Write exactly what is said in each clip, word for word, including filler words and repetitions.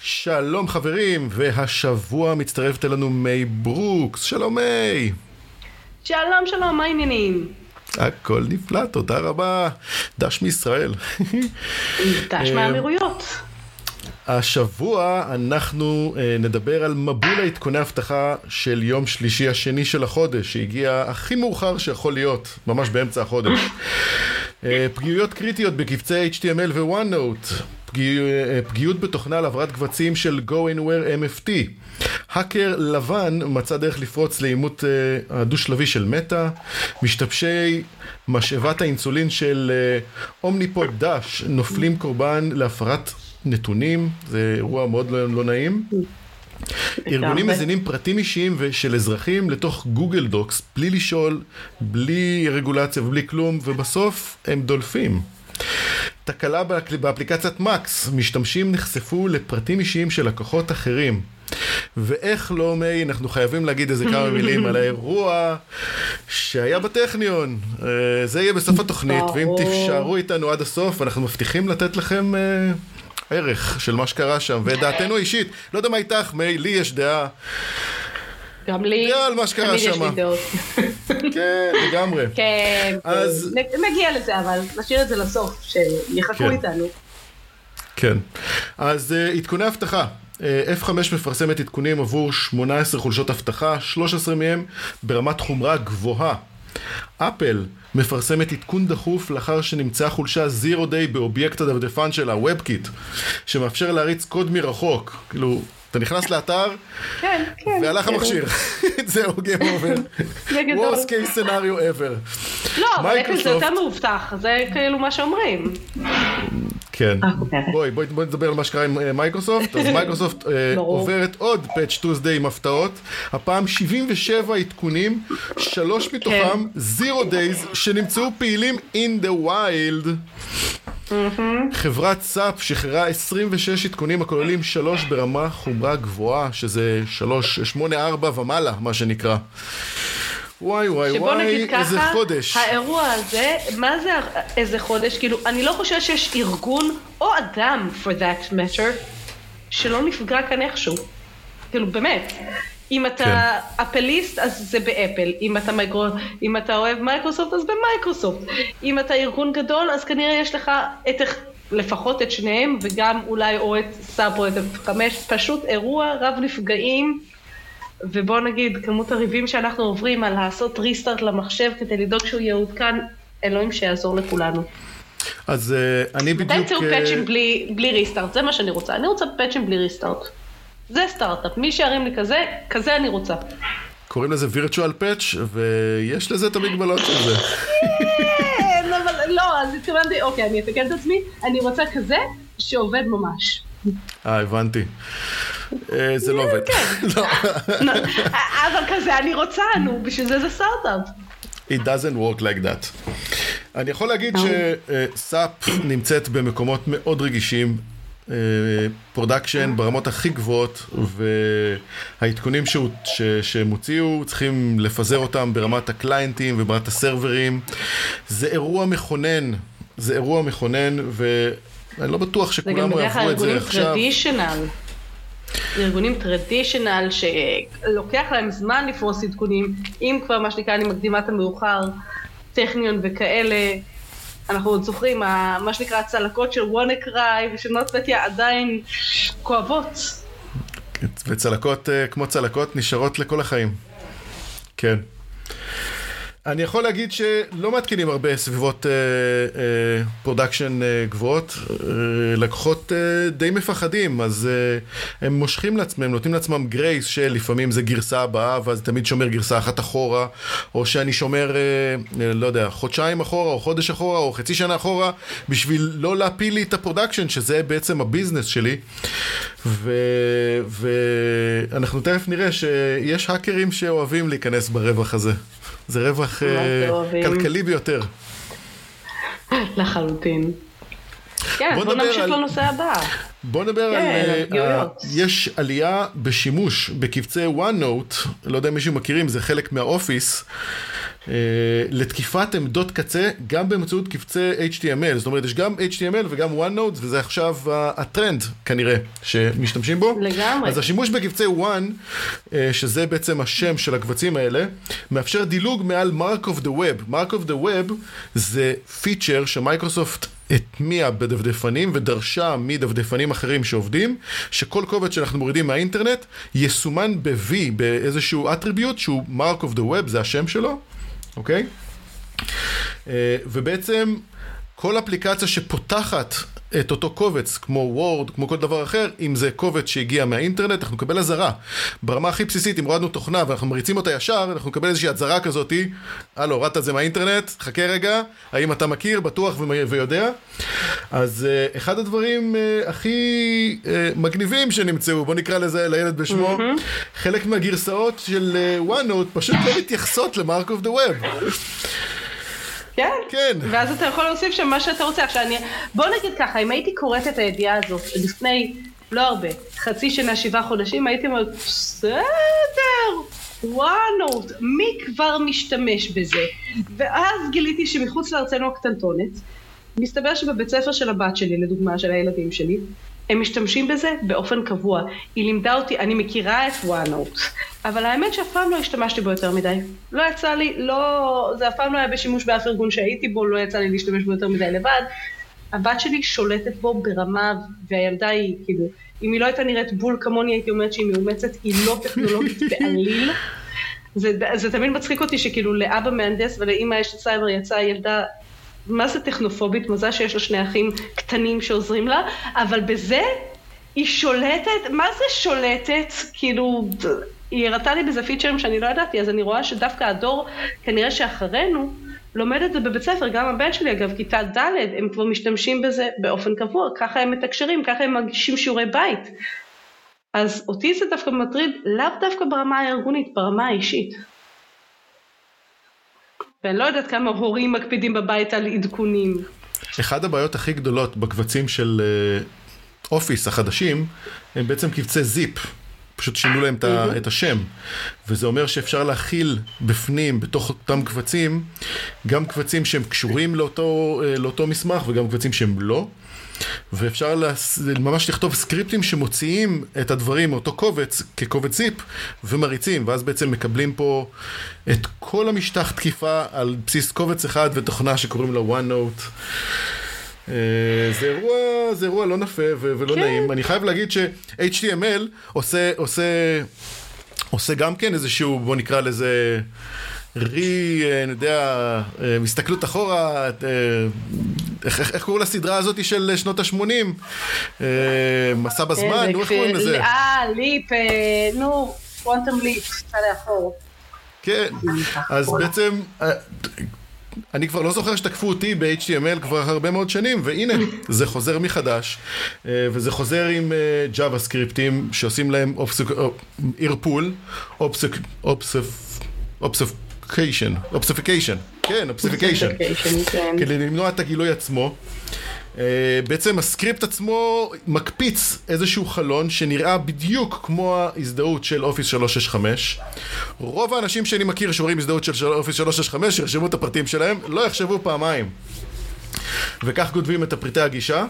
שלום חברים, והשבוע מצטרפת אלינו מי ברוקס. שלום מי. שלום שלום, מה העניינים? הכל נפלא, תודה רבה. דש מישראל. דש מהאמירויות. השבוע אנחנו נדבר על מבול העדכוני הבטחה של יום שלישי השני של החודש, שהגיע הכי מאוחר שיכול להיות, ממש באמצע החודש. פגיעויות קריטיות בקבצי אייץ' טי אם אל ו-OneNote, פגיעות בתוכנה להעברת קבצים של GoAnywhere אם אף טי, האקר לבן מצא דרך לפרוץ לאימות הדו-שלבי של מטה, משתמשי משאבת האינסולין של אומניפוד דש נופלים קורבן להפרת נתונים, זה אירוע מאוד לא, לא נעים. ארגונים מזינים פרטים אישיים של אזרחים לתוך גוגל דוקס, בלי לשאול, בלי רגולציה ובלי כלום, ובסוף הם דולפים. תקלה באפליקציית מקס, משתמשים נחשפו לפרטים אישיים של לקוחות אחרים. ואיך לא מי, אנחנו חייבים להגיד איזה כמה מילים על האירוע שהיה בטכניון. זה יהיה בסוף התוכנית, ואם תישארו איתנו עד הסוף, אנחנו מבטיחים לתת לכם ערך של מה שקרה שם, ודעתנו אישית. לא יודע מה איתך, מי, לי יש דעה. גם לי, על מה שקרה שם. יש לי דעות. כן, לגמרי. כן, אז... נגיע לזה, אבל נשאיר את זה לסוף, שיחכו כן. איתנו. כן, אז uh, עדכוני הבטחה. uh, אף חמש מפרסמת עדכונים עבור שמונה עשרה חולשות הבטחה, שלוש עשרה מהם ברמת חומרה גבוהה. אפל מפרסמת עדכון דחוף לאחר שנמצאה חולשה Zero Day באובייקט הדפדפן שלה, WebKit, שמאפשר להריץ קוד מרחוק. כאילו, אתה נכנס לאתר, כן, כן, והלך המכשיר. זהו, game over. Worst case scenario ever. לא, אבל זה יותר מאובטח, זה כאילו מה שאומרים. כן. בואי, בואי נדבר על מה שקרה עם מייקרוסופט. אז מייקרוסופט עוברת עוד Patch Tuesday עם הפתעות. הפעם שבעים ושבע עדכונים, שלוש מתוכם Zero Days, שנמצאו פעילים in the wild. חברת סאפ שחררה עשרים ושש עדכונים הכוללים שלוש ברמה חומרה גבוהה, שזה שלוש, שמונה, ארבע ומעלה, מה שנקרא. וואי וואי וואי, איזה חודש. האירוע הזה, מה זה איזה חודש? כאילו, אני לא חושבת שיש ארגון או אדם, for that matter, שלא נפגע כאן איכשהו. כאילו, באמת. אם אתה אפליסט, אז זה באפל. אם אתה, מייקרו, אם אתה אוהב מייקרוסופט, אז במייקרוסופט. אם אתה ארגון גדול, אז כנראה יש לך את, לפחות את שניהם, וגם אולי או את סאפ או את חמש, פשוט אירוע רב נפגעים, ובוא נגיד, כמות הריבים שאנחנו עוברים על לעשות ריסטארט למחשב כדי לדאוג שהוא יעודכן, אלוהים שיעזור לכולנו. אז uh, אני בדיוק... מתי יצאו פאצ'ים בלי, בלי ריסטארט? זה מה שאני רוצה. אני רוצה פאצ'ים בלי ריסטארט. זה סטארט-אפ. מי שירים לי כזה, כזה אני רוצה. קוראים לזה virtual patch, ויש לזה את המגבלות של זה. כן, אבל לא, אז התכוונתי, אוקיי, אני אתקן את עצמי, אני רוצה כזה שעובד ממש. אה, הבנתי. זה לא עובד. אבל כזה אני רוצה, נו, בשביל זה זה סטארט-אפ. It doesn't work like that. אני יכול להגיד שסאפ נמצאת במקומות מאוד רגישים, פרודקשן ברמות הכי גבוהות, והעדכונים שהם הוציאו צריכים לפזר אותם ברמת הקליינטים וברמת הסרברים. זה אירוע מכונן, זה אירוע מכונן, ואני לא בטוח שכולם יעברו את זה עכשיו. ארגונים טרדישנל שלוקח להם זמן לפרוס עדכונים, אם כבר מה שנקרא אני מקדימה את המאוחר, טכניון וכאלה, אנחנו עוד זוכרים, מה שנקרא הצלקות של וונקראי ושל נוטפטיה עדיין כואבות. וצלקות כמו צלקות נשארות לכל החיים. כן. אני יכול להגיד שלא מתקינים הרבה סביבות פרודקשן גבוהות, לקוחות די מפחדים, אז הם מושכים לעצמם, נותנים לעצמם גרייס שלפעמים זה גרסה הבאה, ואז תמיד שומר גרסה אחת אחורה, או שאני שומר, לא יודע, חודשיים אחורה, או חודש אחורה, או חצי שנה אחורה, בשביל לא להפיל לי את הפרודקשן, שזה בעצם הביזנס שלי, ואנחנו תכף נראה שיש האקרים שאוהבים להיכנס ברווח הזה. זה רווח כלכלי ביותר. לחלוטין. כן, בוא נמשיך לנושא הבא. בוא נדבר על... יש עלייה בשימוש בקבצי OneNote, לא יודע אם מישהו מכירים, זה חלק מהאופיס, לתקיפת עמדות קצה, גם באמצעות קבצי אייץ' טי אם אל. זאת אומרת, יש גם אייץ' טי אם אל וגם OneNote, וזה עכשיו הטרנד, כנראה, שמשתמשים בו. לגמרי. אז השימוש בקבצי One, שזה בעצם השם של הקבצים האלה, מאפשר דילוג מעל Mark of the Web. Mark of the Web זה פיצ'ר שמייקרוסופט הטמיע בדפדפנים ודרשה מדפדפנים אחרים שעובדים, שכל קובץ שאנחנו מורידים מהאינטרנט יסומן ב-V, באיזשהו אטריביוט שהוא Mark of the Web, זה השם שלו, אוקיי? ובעצם כל אפליקציה שפותחת את אותו קובץ, כמו וורד, כמו כל דבר אחר, אם זה קובץ שהגיע מהאינטרנט, אנחנו נקבל הזרה. ברמה הכי בסיסית, אם הורדנו תוכנה ואנחנו מריצים אותה ישר, אנחנו נקבל איזושהי הזרה כזאת, הלו, הורדת את זה מהאינטרנט, חכה רגע, האם אתה מכיר, בטוח ויודע? אז אחד הדברים הכי מגניבים שנמצאו, בוא נקרא לזה לילד בשמו, חלק מהגרסאות של OneNote פשוט לא מתייחסות ל-Mark of the Web. כן, כן. ואז אתה יכול להוסיף שם מה שאתה רוצה. עכשיו, אני, בוא נגיד ככה, אם הייתי קוראת את הידיעה הזאת לפני, לא הרבה, חצי שנה, שבעה חודשים, הייתי אומרת, בסדר, OneNote, מי כבר משתמש בזה? ואז גיליתי שמחוץ לארצנו הקטנטונת, מסתבר שבבית ספר של הבת שלי, לדוגמה של הילדים שלי, הם משתמשים בזה באופן קבוע. היא לימדה אותי, אני מכירה את OneNote, אבל האמת שאף פעם לא השתמשתי בו יותר מדי. לא יצא לי, לא, זה אף פעם לא היה בשימוש באף ארגון שהייתי בו, לא יצא לי להשתמש בו יותר מדי לבד. הבת שלי שולטת בו ברמה, והילדה היא, כאילו, אם היא לא הייתה נראית בול כמוני, הייתי אומרת שהיא מאומצת, היא לא טכנולוגית בעליל. זה, זה תמיד מצחיק אותי שכאילו לאבא מהנדס ולאמא יש את סייבר יצאה ילדה, מה זה טכנופובית? מזל שיש לה שני אחים קטנים שעוזרים לה, אבל בזה היא שולטת, מה זה שולטת? כאילו, היא הראתה לי בזה פיצ'רים שאני לא ידעתי, אז אני רואה שדווקא הדור, כנראה שאחרינו, לומד את זה בבית ספר, גם הבן שלי אגב, כיתה ד', הם כבר משתמשים בזה באופן קבוע, ככה הם מתקשרים, ככה הם מגישים שיעורי בית. אז אותי זה דווקא מטריד, לאו דווקא ברמה הארגונית, ברמה האישית. ואני לא יודעת כמה הורים מקפידים בבית על עדכונים. אחד הבעיות הכי גדולות בקבצים של אופיס החדשים, הם בעצם קבצי זיפ. פשוט שינו להם את השם. וזה אומר שאפשר להכיל בפנים, בתוך אותם קבצים, גם קבצים שהם קשורים לאותו, לאותו מסמך, וגם קבצים שהם לא. ואפשר ממש לכתוב סקריפטים שמוציאים את הדברים מאותו קובץ כקובץ זיפ ומריצים, ואז בעצם מקבלים פה את כל המשטח תקיפה על בסיס קובץ אחד ותוכנה שקוראים לה OneNote. זה אירוע, זה אירוע לא נפה ולא נעים. אני חייב להגיד ש-אייץ' טי אם אל עושה, עושה, עושה גם כן איזשהו, בוא נקרא לזה רי, אני יודע, מסתכלות אחורה, איך, איך קוראים לסדרה הזאת של שנות ה-שמונים? מסע בזמן, נו, איך קוראים לזה? אה, ליפ, נו, קוונטום ליפ, צא לאחור. כן, אז בעצם, אני כבר לא זוכר שתקפו אותי ב-אייץ' טי אם אל כבר הרבה מאוד שנים, והנה, זה חוזר מחדש, וזה חוזר עם ג'אווה סקריפטים שעושים להם ערפול, אובספיפיקיישן, אובספיפיקיישן, כן, אובספיפיקיישן, כדי למנוע את הגילוי עצמו. בעצם הסקריפט עצמו מקפיץ איזשהו חלון שנראה בדיוק כמו ההזדהות של אופיס שלוש שש חמש. רוב האנשים שאני מכיר שרואים הזדהות של אופיס שלוש שש חמש שירשמו את הפרטים שלהם, לא יחשבו פעמיים. וכך כותבים את הפריטי הגישה.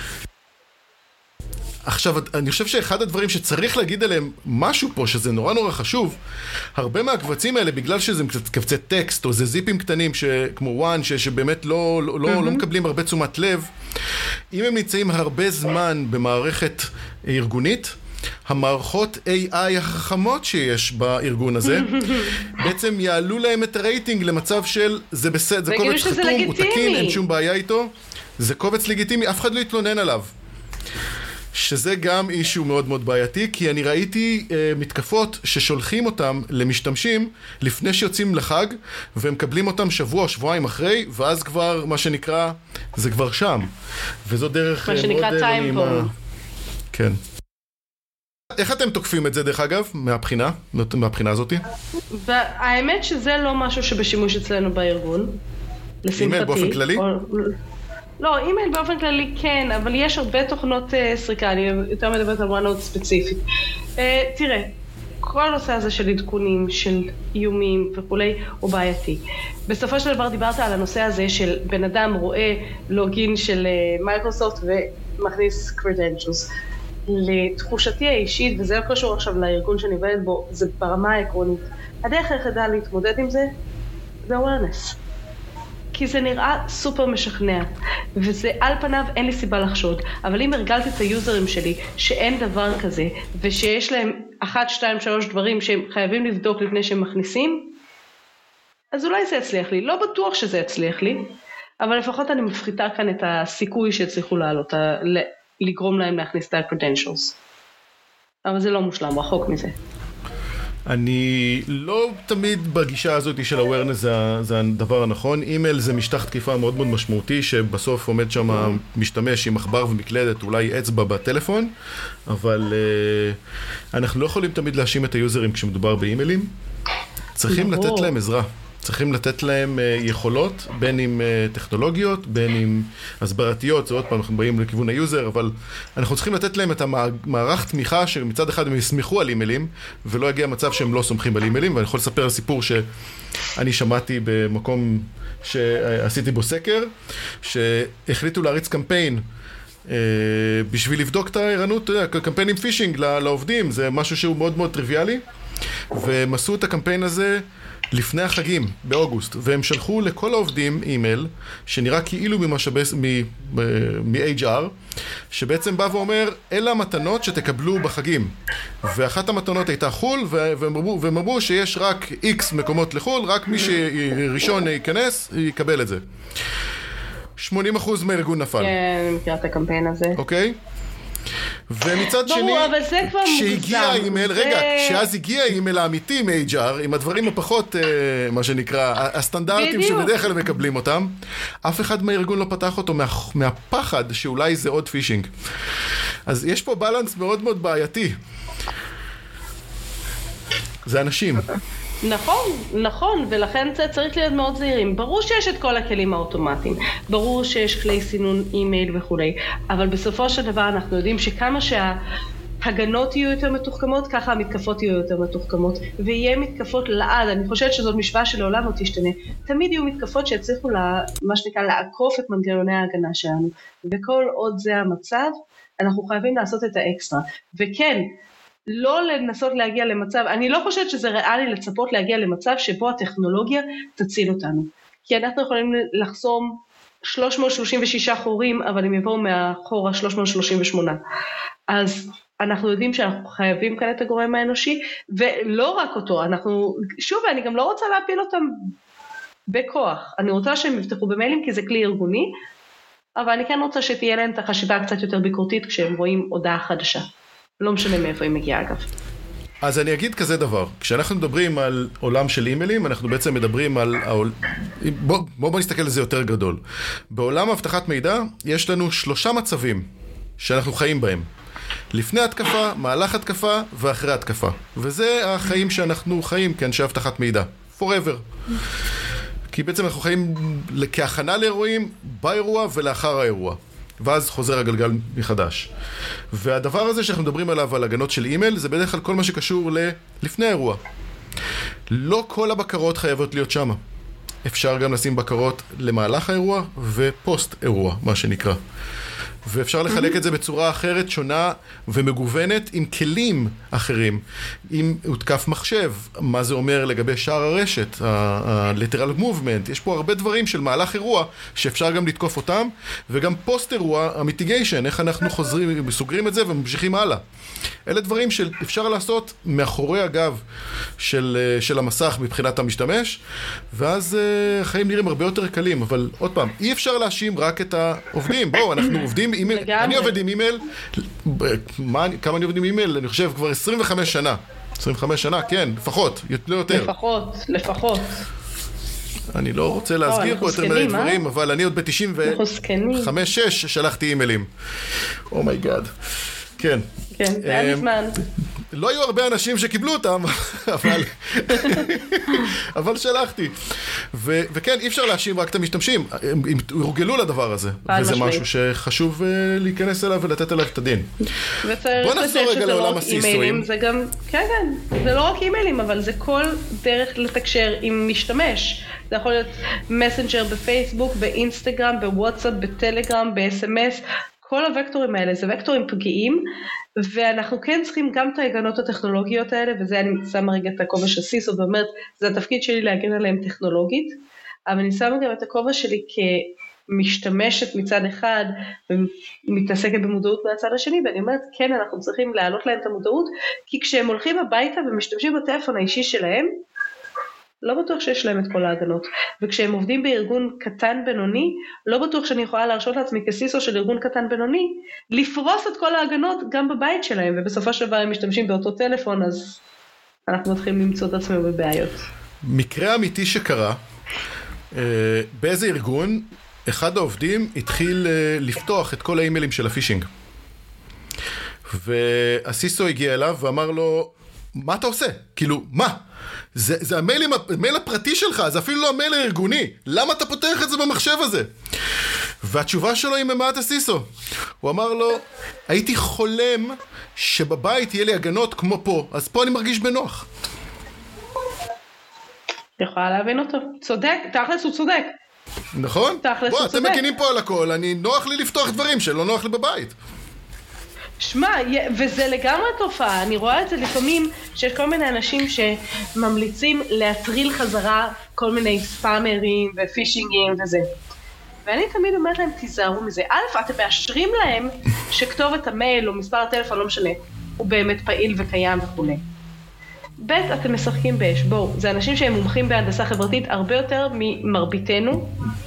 עכשיו, אני חושב שאחד הדברים שצריך להגיד עליהם משהו פה, שזה נורא נורא חשוב, הרבה מהקבצים האלה, בגלל שזה קבצי טקסט, או זה זיפים קטנים כמו וואן, שבאמת לא, לא, לא, לא מקבלים הרבה תשומת לב, אם הם נמצאים הרבה זמן במערכת ארגונית, המערכות איי איי החכמות שיש בארגון הזה, בעצם יעלו להם את הרייטינג למצב של, זה בסדר, זה קובץ חתום, הוא תקין, אין שום בעיה איתו, זה קובץ לגיטימי, אף אחד לא יתלונן עליו. שזה גם אישו מאוד מאוד בעייתי, כי אני ראיתי אה, מתקפות ששולחים אותם למשתמשים לפני שיוצאים לחג, והם מקבלים אותם שבוע, שבועיים אחרי, ואז כבר, מה שנקרא, זה כבר שם. וזו דרך מה שנקרא time bomb. כן. איך אתם תוקפים את זה, דרך אגב, מהבחינה, מהבחינה הזאת? והאמת שזה לא משהו שבשימוש אצלנו בארגון. אימייל באופן כללי? או... לא, אימייל באופן כללי כן, אבל יש הרבה תוכנות סריקה, אני יותר מדברת על OneNote ספציפית. תראה, כל הנושא הזה של עדכונים, של איומים וכולי, הוא בעייתי. בסופו של דבר דיברת על הנושא הזה של בן אדם רואה לוגין של מייקרוסופט ומכניס credentials. לתחושתי האישית, וזה לא קשור עכשיו לארגון שאני עובדת בו, זה ברמה העקרונית. הדרך היחידה להתמודד עם זה, זה awareness. כי זה נראה סופר משכנע, וזה על פניו אין לי סיבה לחשוד, אבל אם הרגלתי את היוזרים שלי שאין דבר כזה, ושיש להם אחת, שתיים, שלוש דברים שהם חייבים לבדוק לפני שהם מכניסים, אז אולי זה יצליח לי. לא בטוח שזה יצליח לי, אבל לפחות אני מפחיתה כאן את הסיכוי שהצליחו לעלות, לגרום להם להכניס את ה-credentials. אבל זה לא מושלם, רחוק מזה. אני לא תמיד בגישה הזאת של awareness זה, זה הדבר הנכון. אימייל זה משטח תקיפה מאוד מאוד משמעותי, שבסוף עומד שם משתמש עם מחבר ומקלדת, אולי אצבע בטלפון, אבל uh, אנחנו לא יכולים תמיד להאשים את היוזרים כשמדובר באימיילים. צריכים לתת להם עזרה. צריכים לתת להם uh, יכולות, בין עם uh, טכנולוגיות, בין עם הסברתיות, זה עוד פעם אנחנו באים לכיוון היוזר, אבל אנחנו צריכים לתת להם את המערך תמיכה שמצד אחד הם יסמכו על אימיילים, ולא יגיע מצב שהם לא סומכים על אימיילים, ואני יכול לספר על סיפור שאני שמעתי במקום שעשיתי בו סקר, שהחליטו להריץ קמפיין, Uh, בשביל לבדוק את הערנות, קמפיינים פישינג לעובדים, זה משהו שהוא מאוד מאוד טריוויאלי, והם עשו את הקמפיין הזה לפני החגים, באוגוסט, והם שלחו לכל העובדים אימייל, שנראה כאילו מ-אייץ' אר, שבעצם בא ואומר, אלה המתנות שתקבלו בחגים. ואחת המתנות הייתה חול, והם אמרו שיש רק X מקומות לחול, רק מי שראשון ייכנס, יקבל את זה. שמונים אחוז מהארגון נפל. כן, אני מכירה את הקמפיין הזה. אוקיי? ומצד ברור, שני, אבל זה כבר כשהגיע האימייל, זה... רגע, כשאז הגיע האימייל האמיתי מ-אייץ' אר, עם הדברים הפחות, אה, מה שנקרא, הסטנדרטים בדיוק. שבדרך כלל מקבלים אותם, אף אחד מהארגון לא פתח אותו מה, מהפחד שאולי זה עוד פישינג. אז יש פה בלנס מאוד מאוד בעייתי. זה אנשים. נכון, נכון, ולכן זה צריך להיות מאוד זהירים. ברור שיש את כל הכלים האוטומטיים, ברור שיש כלי סינון אימייל וכולי, אבל בסופו של דבר אנחנו יודעים שכמה שההגנות יהיו יותר מתוחכמות, ככה המתקפות יהיו יותר מתוחכמות, ויהיה מתקפות לעד. אני חושבת שזאת משוואה שלעולם לא תשתנה. תמיד יהיו מתקפות שיצליחו לה, מה שנקרא, לעקוף את מנגנוני ההגנה שלנו, וכל עוד זה המצב, אנחנו חייבים לעשות את האקסטרה. וכן, לא לנסות להגיע למצב, אני לא חושבת שזה ריאלי לצפות להגיע למצב שבו הטכנולוגיה תציל אותנו. כי אנחנו יכולים לחסום שלוש מאות שלושים ושישה חורים, אבל הם יבואו מהחור ה-שלוש מאות שלושים ושמונה. אז אנחנו יודעים שאנחנו חייבים כאן את הגורם האנושי, ולא רק אותו, אנחנו, שוב, אני גם לא רוצה להפיל אותם בכוח. אני רוצה שהם יפתחו במיילים, כי זה כלי ארגוני, אבל אני כן רוצה שתהיה להם את החשיבה קצת יותר ביקורתית, כשהם רואים הודעה חדשה. לא משנה מאיפה היא מגיעה אגב. אז אני אגיד כזה דבר, כשאנחנו מדברים על עולם של אימיילים, אנחנו בעצם מדברים על, בוא, בוא, בוא נסתכל על זה יותר גדול. בעולם הבטחת מידע, יש לנו שלושה מצבים שאנחנו חיים בהם. לפני התקפה, מהלך התקפה ואחרי התקפה. וזה החיים שאנחנו חיים כאנשי הבטחת מידע. forever. כי בעצם אנחנו חיים כהכנה לאירועים, באירוע ולאחר האירוע. ואז חוזר הגלגל מחדש. והדבר הזה שאנחנו מדברים עליו, על הגנות של אימייל, זה בדרך כלל כל מה שקשור לפני האירוע. לא כל הבקרות חייבות להיות שמה. אפשר גם לשים בקרות למהלך האירוע ופוסט אירוע, מה שנקרא. ואפשר לחלק את זה בצורה אחרת, שונה ומגוונת, עם כלים אחרים. אם הותקף מחשב, מה זה אומר לגבי שער הרשת, ה-lateral movement, יש פה הרבה דברים של מהלך אירוע, שאפשר גם לתקוף אותם, וגם פוסט אירוע, המיטיגיישן, איך אנחנו חוזרים, סוגרים את זה וממשיכים הלאה. אלה דברים שאפשר לעשות מאחורי הגב של, של המסך מבחינת המשתמש, ואז החיים נראים הרבה יותר קלים, אבל עוד פעם, אי אפשר להאשים רק את העובדים. בואו, אנחנו עובדים אימייל, אני עובד עם אימייל, מה, כמה אני עובד עם אימייל? אני חושב כבר עשרים וחמש שנה. עשרים וחמש שנה, כן, לפחות, לא יותר. לפחות, לפחות. אני לא רוצה להסגיר פה יותר מדי דברים, אבל אני עוד ב-תשעים וחמש שש שלחתי אימיילים. אומייגאד. כן. כן, זה היה מזמן. לא היו הרבה אנשים שקיבלו אותם, אבל, אבל שלחתי. ו, וכן, אי אפשר להאשים רק את המשתמשים, הם הורגלו לדבר הזה, וזה משמעית. משהו שחשוב uh, להיכנס אליו ולתת אליו את הדין. בוא נחזור רגע לעולם הסיסויים. זה גם, כן, כן, זה לא רק אימיילים, אבל זה כל דרך לתקשר עם משתמש. זה יכול להיות מסנג'ר בפייסבוק, באינסטגרם, בוואטסאפ, בטלגרם, ב-אס אם אס, כל הוקטורים האלה, זה וקטורים פגיעים, ואנחנו כן צריכים גם את ההגנות הטכנולוגיות האלה, וזה אני שמה רגע את הכובע של סיסו, ואומרת, זה התפקיד שלי להגן עליהם טכנולוגית, אבל אני שמה גם את הכובע שלי כמשתמשת מצד אחד, ומתעסקת במודעות מהצד השני, ואני אומרת, כן, אנחנו צריכים להעלות להם את המודעות, כי כשהם הולכים הביתה ומשתמשים בטלפון האישי שלהם, לא בטוח שיש להם את כל ההגנות, וכשהם עובדים בארגון קטן בינוני, לא בטוח שאני יכולה להרשות לעצמי כסיסו של ארגון קטן בינוני, לפרוס את כל ההגנות גם בבית שלהם, ובסופו של דבר הם משתמשים באותו טלפון, אז אנחנו מתחילים למצוא את עצמנו בבעיות. מקרה אמיתי שקרה, באיזה ארגון, אחד העובדים התחיל לפתוח את כל האימיילים של הפישינג, והסיסו הגיע אליו ואמר לו, מה אתה עושה? כאילו, מה? זה, זה המייל, המייל הפרטי שלך, זה אפילו לא המייל הארגוני. למה אתה פותח את זה במחשב הזה? והתשובה שלו היא ממעט הסיסו. הוא אמר לו, הייתי חולם שבבית יהיה לי הגנות כמו פה, אז פה אני מרגיש בנוח. יכולה להבין אותו. צודק, תכלס הוא צודק. נכון? בוא, אתם מגינים פה על הכל, אני נוח לי לפתוח דברים שלא נוח לי בבית. שמע, וזה לגמרי תופעה, אני רואה את זה לפעמים שיש כל מיני אנשים שממליצים להטריל חזרה כל מיני ספאמרים ופישינגים וזה. ואני תמיד אומרת להם, תיזהרו מזה. א', אתם מאשרים להם שכתובת המייל או מספר הטלפון, לא משנה, הוא באמת פעיל וקיים וכו'. ב', אתם משחקים באש. בואו, זה אנשים שהם מומחים בהנדסה חברתית הרבה יותר ממרביתנו.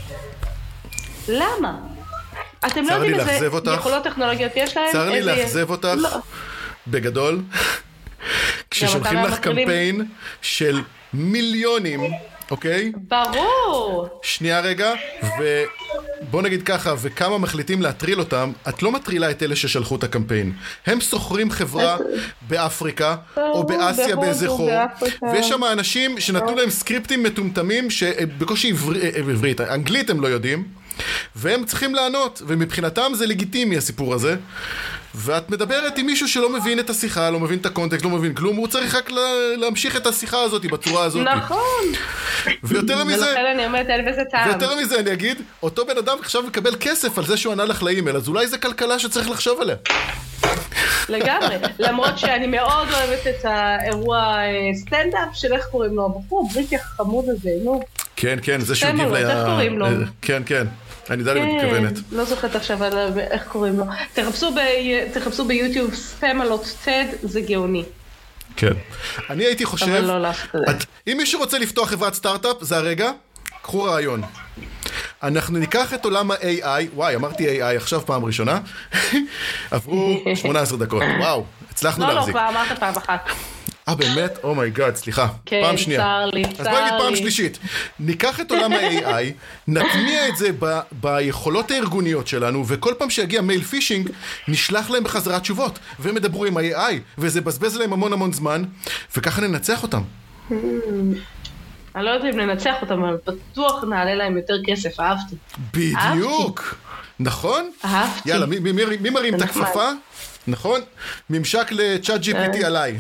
למה? אתם לא יודעים איזה יכולות טכנולוגיות יש להם? צר לי לאכזב אותך בגדול, כששולחים לך קמפיין של מיליונים, אוקיי? ברור. שנייה רגע, ובוא נגיד ככה, וכמה מחליטים להטריל אותם, את לא מטרילה את אלה ששלחו את הקמפיין. הם סוחרים חברה באפריקה, או באסיה באיזה חור, ויש שם אנשים שנתנו להם סקריפטים מטומטמים, שבקושי עברית, אנגלית הם לא יודעים, והם צריכים לענות, ומבחינתם זה לגיטימי הסיפור הזה, ואת מדברת עם מישהו שלא מבין את השיחה, לא מבין את הקונטקסט, לא מבין כלום, הוא צריך רק להמשיך את השיחה הזאת בצורה הזאת. נכון. ויותר מזה, ולכן אני אומרת, אין בזה טעם. ויותר מזה אני אגיד, אותו בן אדם עכשיו מקבל כסף על זה שהוא ענה לך לאימייל, אז אולי זה כלכלה שצריך לחשוב עליה. לגמרי, למרות שאני מאוד אוהבת את האירוע סטנדאפ של איך קוראים לו, הבחור בריטי החמוד הזה, נו. כן, כן, זה שהוא גיב לה... איך קוראים לו? כן, כן. אני יודע לי מתכוונת. לא זוכרת עכשיו על איך קוראים לו. תחפשו ביוטיוב ספמלות טד, זה גאוני. כן. אני הייתי חושב, אם מישהו רוצה לפתוח חברת סטארט-אפ, זה הרגע, קחו רעיון. אנחנו ניקח את עולם ה-איי איי, וואי, אמרתי איי איי עכשיו פעם ראשונה, עברו שמונה עשרה דקות, וואו, הצלחנו להחזיק. לא, לא, כבר אמרת פעם אחת. אה, באמת? אומייגאד, סליחה. כן, פעם שנייה. צר לי, צר לי. אז בואי נגיד פעם שלישית. ניקח את עולם ה-איי איי, נטמיע את זה ב- ביכולות הארגוניות שלנו, וכל פעם שיגיע מייל פישינג, נשלח להם בחזרת תשובות, והם ידברו עם ה-איי איי, וזה בזבז להם המון המון זמן, וככה ננצח אותם. אני לא יודעת אם ננצח אותם, אבל בטוח נעלה להם יותר כסף, אהבתי. בדיוק. נכון? אהבתי. יאללה, מי, מי, מי, מי מרים את הכפפה? נכון? ממשק ל-צ'אט ג'י פי טי עליי.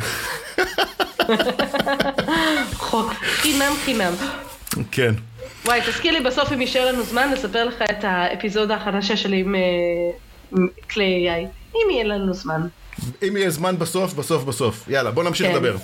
חינם חינם. כן. וואי, תזכיר לי בסוף אם יישאר לנו זמן לספר לך את האפיזודה החדשה שלי עם כלי איי איי. אם יהיה לנו זמן. אם יהיה זמן בסוף, בסוף, בסוף. יאללה, בוא נמשיך לדבר.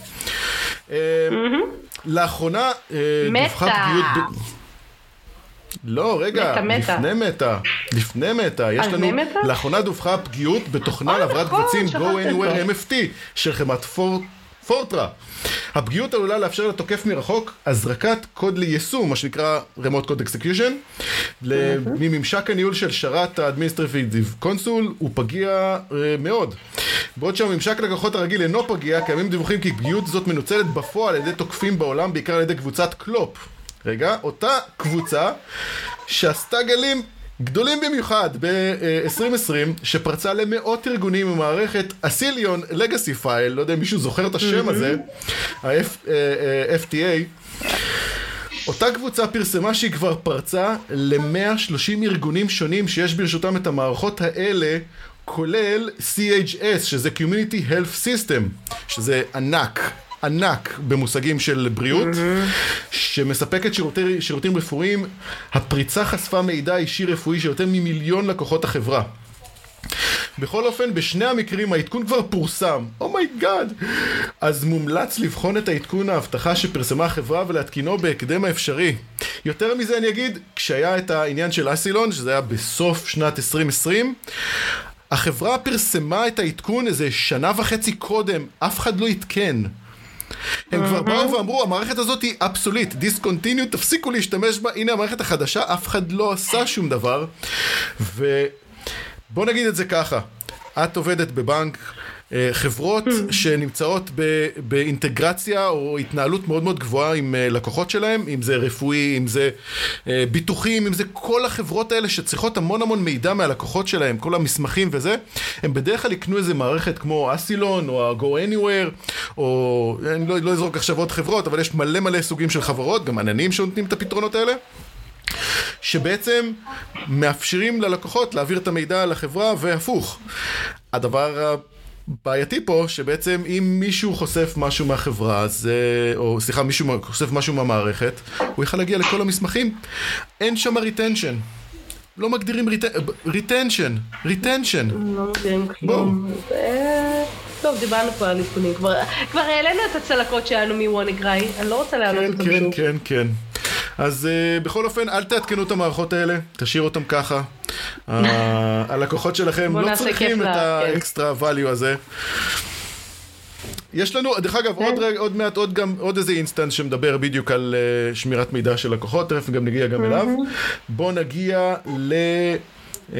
לאחרונה דווחה פגיעות... לא, רגע, לפני מטה, לפני מטה, יש לנו, לאחרונה דווחה פגיעות בתוכנה להעברת קבצים Go Anywhere אם אף טי של חברת פורטרה. הפגיעות עלולה לאפשר לתוקף מרחוק הזרקת קוד ליישום, מה שנקרא Remote Code Execution, מממשק הניהול של שרת ה-Administrative Console, הוא פגיע מאוד. בעוד שהממשק לקוחות הרגיל אינו פגיע, קיימים דיווחים כי פגיעות זאת מנוצלת בפועל על ידי תוקפים בעולם, בעיקר על ידי קבוצת קלופ. רגע, אותה קבוצה שעשתה גלים גדולים במיוחד ב-עשרים עשרים, שפרצה למאות ארגונים ממערכת הסיליון לגאסי פייל, לא יודע אם מישהו זוכר את השם הזה, ה-אף טי איי, אותה קבוצה פרסמה שהיא כבר פרצה ל-מאה ושלושים ארגונים שונים שיש ברשותם את המערכות האלה, כולל סי אייץ' אס, שזה Community Health System, שזה ענק, ענק במושגים של בריאות, שמספקת שירותי, שירותים רפואיים. הפריצה חשפה מידע אישי רפואי של יותר ממיליון לקוחות החברה. בכל אופן, בשני המקרים העדכון כבר פורסם. אומייגאד! אז מומלץ לבחון את העדכון ההבטחה שפרסמה החברה ולהתקינו בהקדם האפשרי. יותר מזה אני אגיד, כשהיה את העניין של אסילון, שזה היה בסוף שנת עשרים עשרים, החברה פרסמה את העדכון איזה שנה וחצי קודם, אף אחד לא התקן. הם כבר באו ואמרו, המערכת הזאת היא אבסוליט, דיסקונטיניו, תפסיקו להשתמש בה, הנה המערכת החדשה, אף אחד לא עשה שום דבר. ובוא נגיד את זה ככה, את עובדת בבנק, חברות שנמצאות באינטגרציה או התנהלות מאוד מאוד גבוהה עם לקוחות שלהם, אם זה רפואי, אם זה ביטוחים, אם זה כל החברות האלה שצריכות המון המון מידע מהלקוחות שלהם, כל המסמכים וזה, הם בדרך כלל יקנו איזה מערכת כמו אסילון או Go Anywhere, או אני לא, לא אזרוק עכשיו עוד חברות, אבל יש מלא מלא סוגים של חברות, גם עננים שנותנים את הפתרונות האלה, שבעצם מאפשרים ללקוחות להעביר את המידע לחברה והפוך. הדבר בעייתי פה, שבעצם אם מישהו חושף משהו מהחברה, זה, או סליחה, מישהו חושף משהו מהמערכת, הוא יכול להגיע לכל המסמכים. אין שם retention. לא מגדירים retention. retention. לא מגדירים כלום. טוב, דיברנו פה על עדכונים. כבר העלינו את הצלקות שלנו מוואניגראי. אני לא רוצה להעלות אותם שוב. כן, כן, כן. אז uh, בכל אופן, אל תעדכנו את המערכות האלה, תשאירו אותם ככה. uh, הלקוחות שלכם לא צריכים את האקסטרה value הזה. יש לנו, דרך אגב, עוד, עוד מעט, עוד, גם, עוד איזה אינסטנס שמדבר בדיוק על uh, שמירת מידע של לקוחות, תכף גם נגיע גם אליו. בואו נגיע ל... Uh,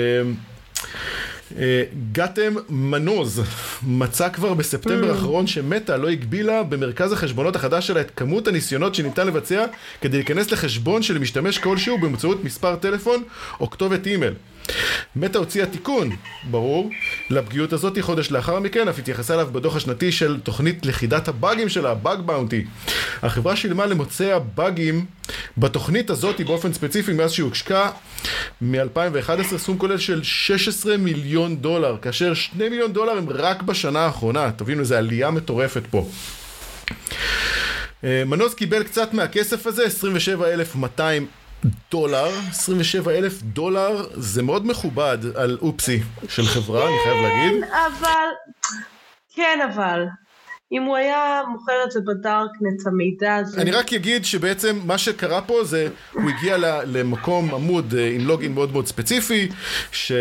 גתם מנוז מצא כבר בספטמבר האחרון שמטה לא הגבילה במרכז החשבונות החדש שלה את כמות הניסיונות שניתן לבצע כדי להיכנס לחשבון של משתמש כלשהו באמצעות מספר טלפון או כתובת אימייל. מטה הוציאה תיקון, ברור, לפגיעות הזאת חודש לאחר מכן, אף התייחסה אליו בדוח השנתי של תוכנית לכידת הבאגים שלה, באג באונטי. החברה שילמה למוצאי הבאגים בתוכנית הזאת באופן ספציפי מאז שהיא הושקעה מ-אלפיים ואחת עשרה, סכום כולל של שש עשרה מיליון דולר, כאשר שני מיליון דולר הם רק בשנה האחרונה. תבינו, איזו עלייה מטורפת פה. מנוז קיבל קצת מהכסף הזה, עשרים ושבעה אלף מאתיים דולר, עשרים ושבעה אלף דולר, זה מאוד מכובד על אופסי של חברה, אני חייב להגיד. כן, אבל, כן, אבל, אם הוא היה מוכר את זה בדארקנט, המידע הזה... אני רק אגיד שבעצם מה שקרה פה זה, הוא הגיע למקום עמוד עם לוגין מאוד מאוד ספציפי, שיש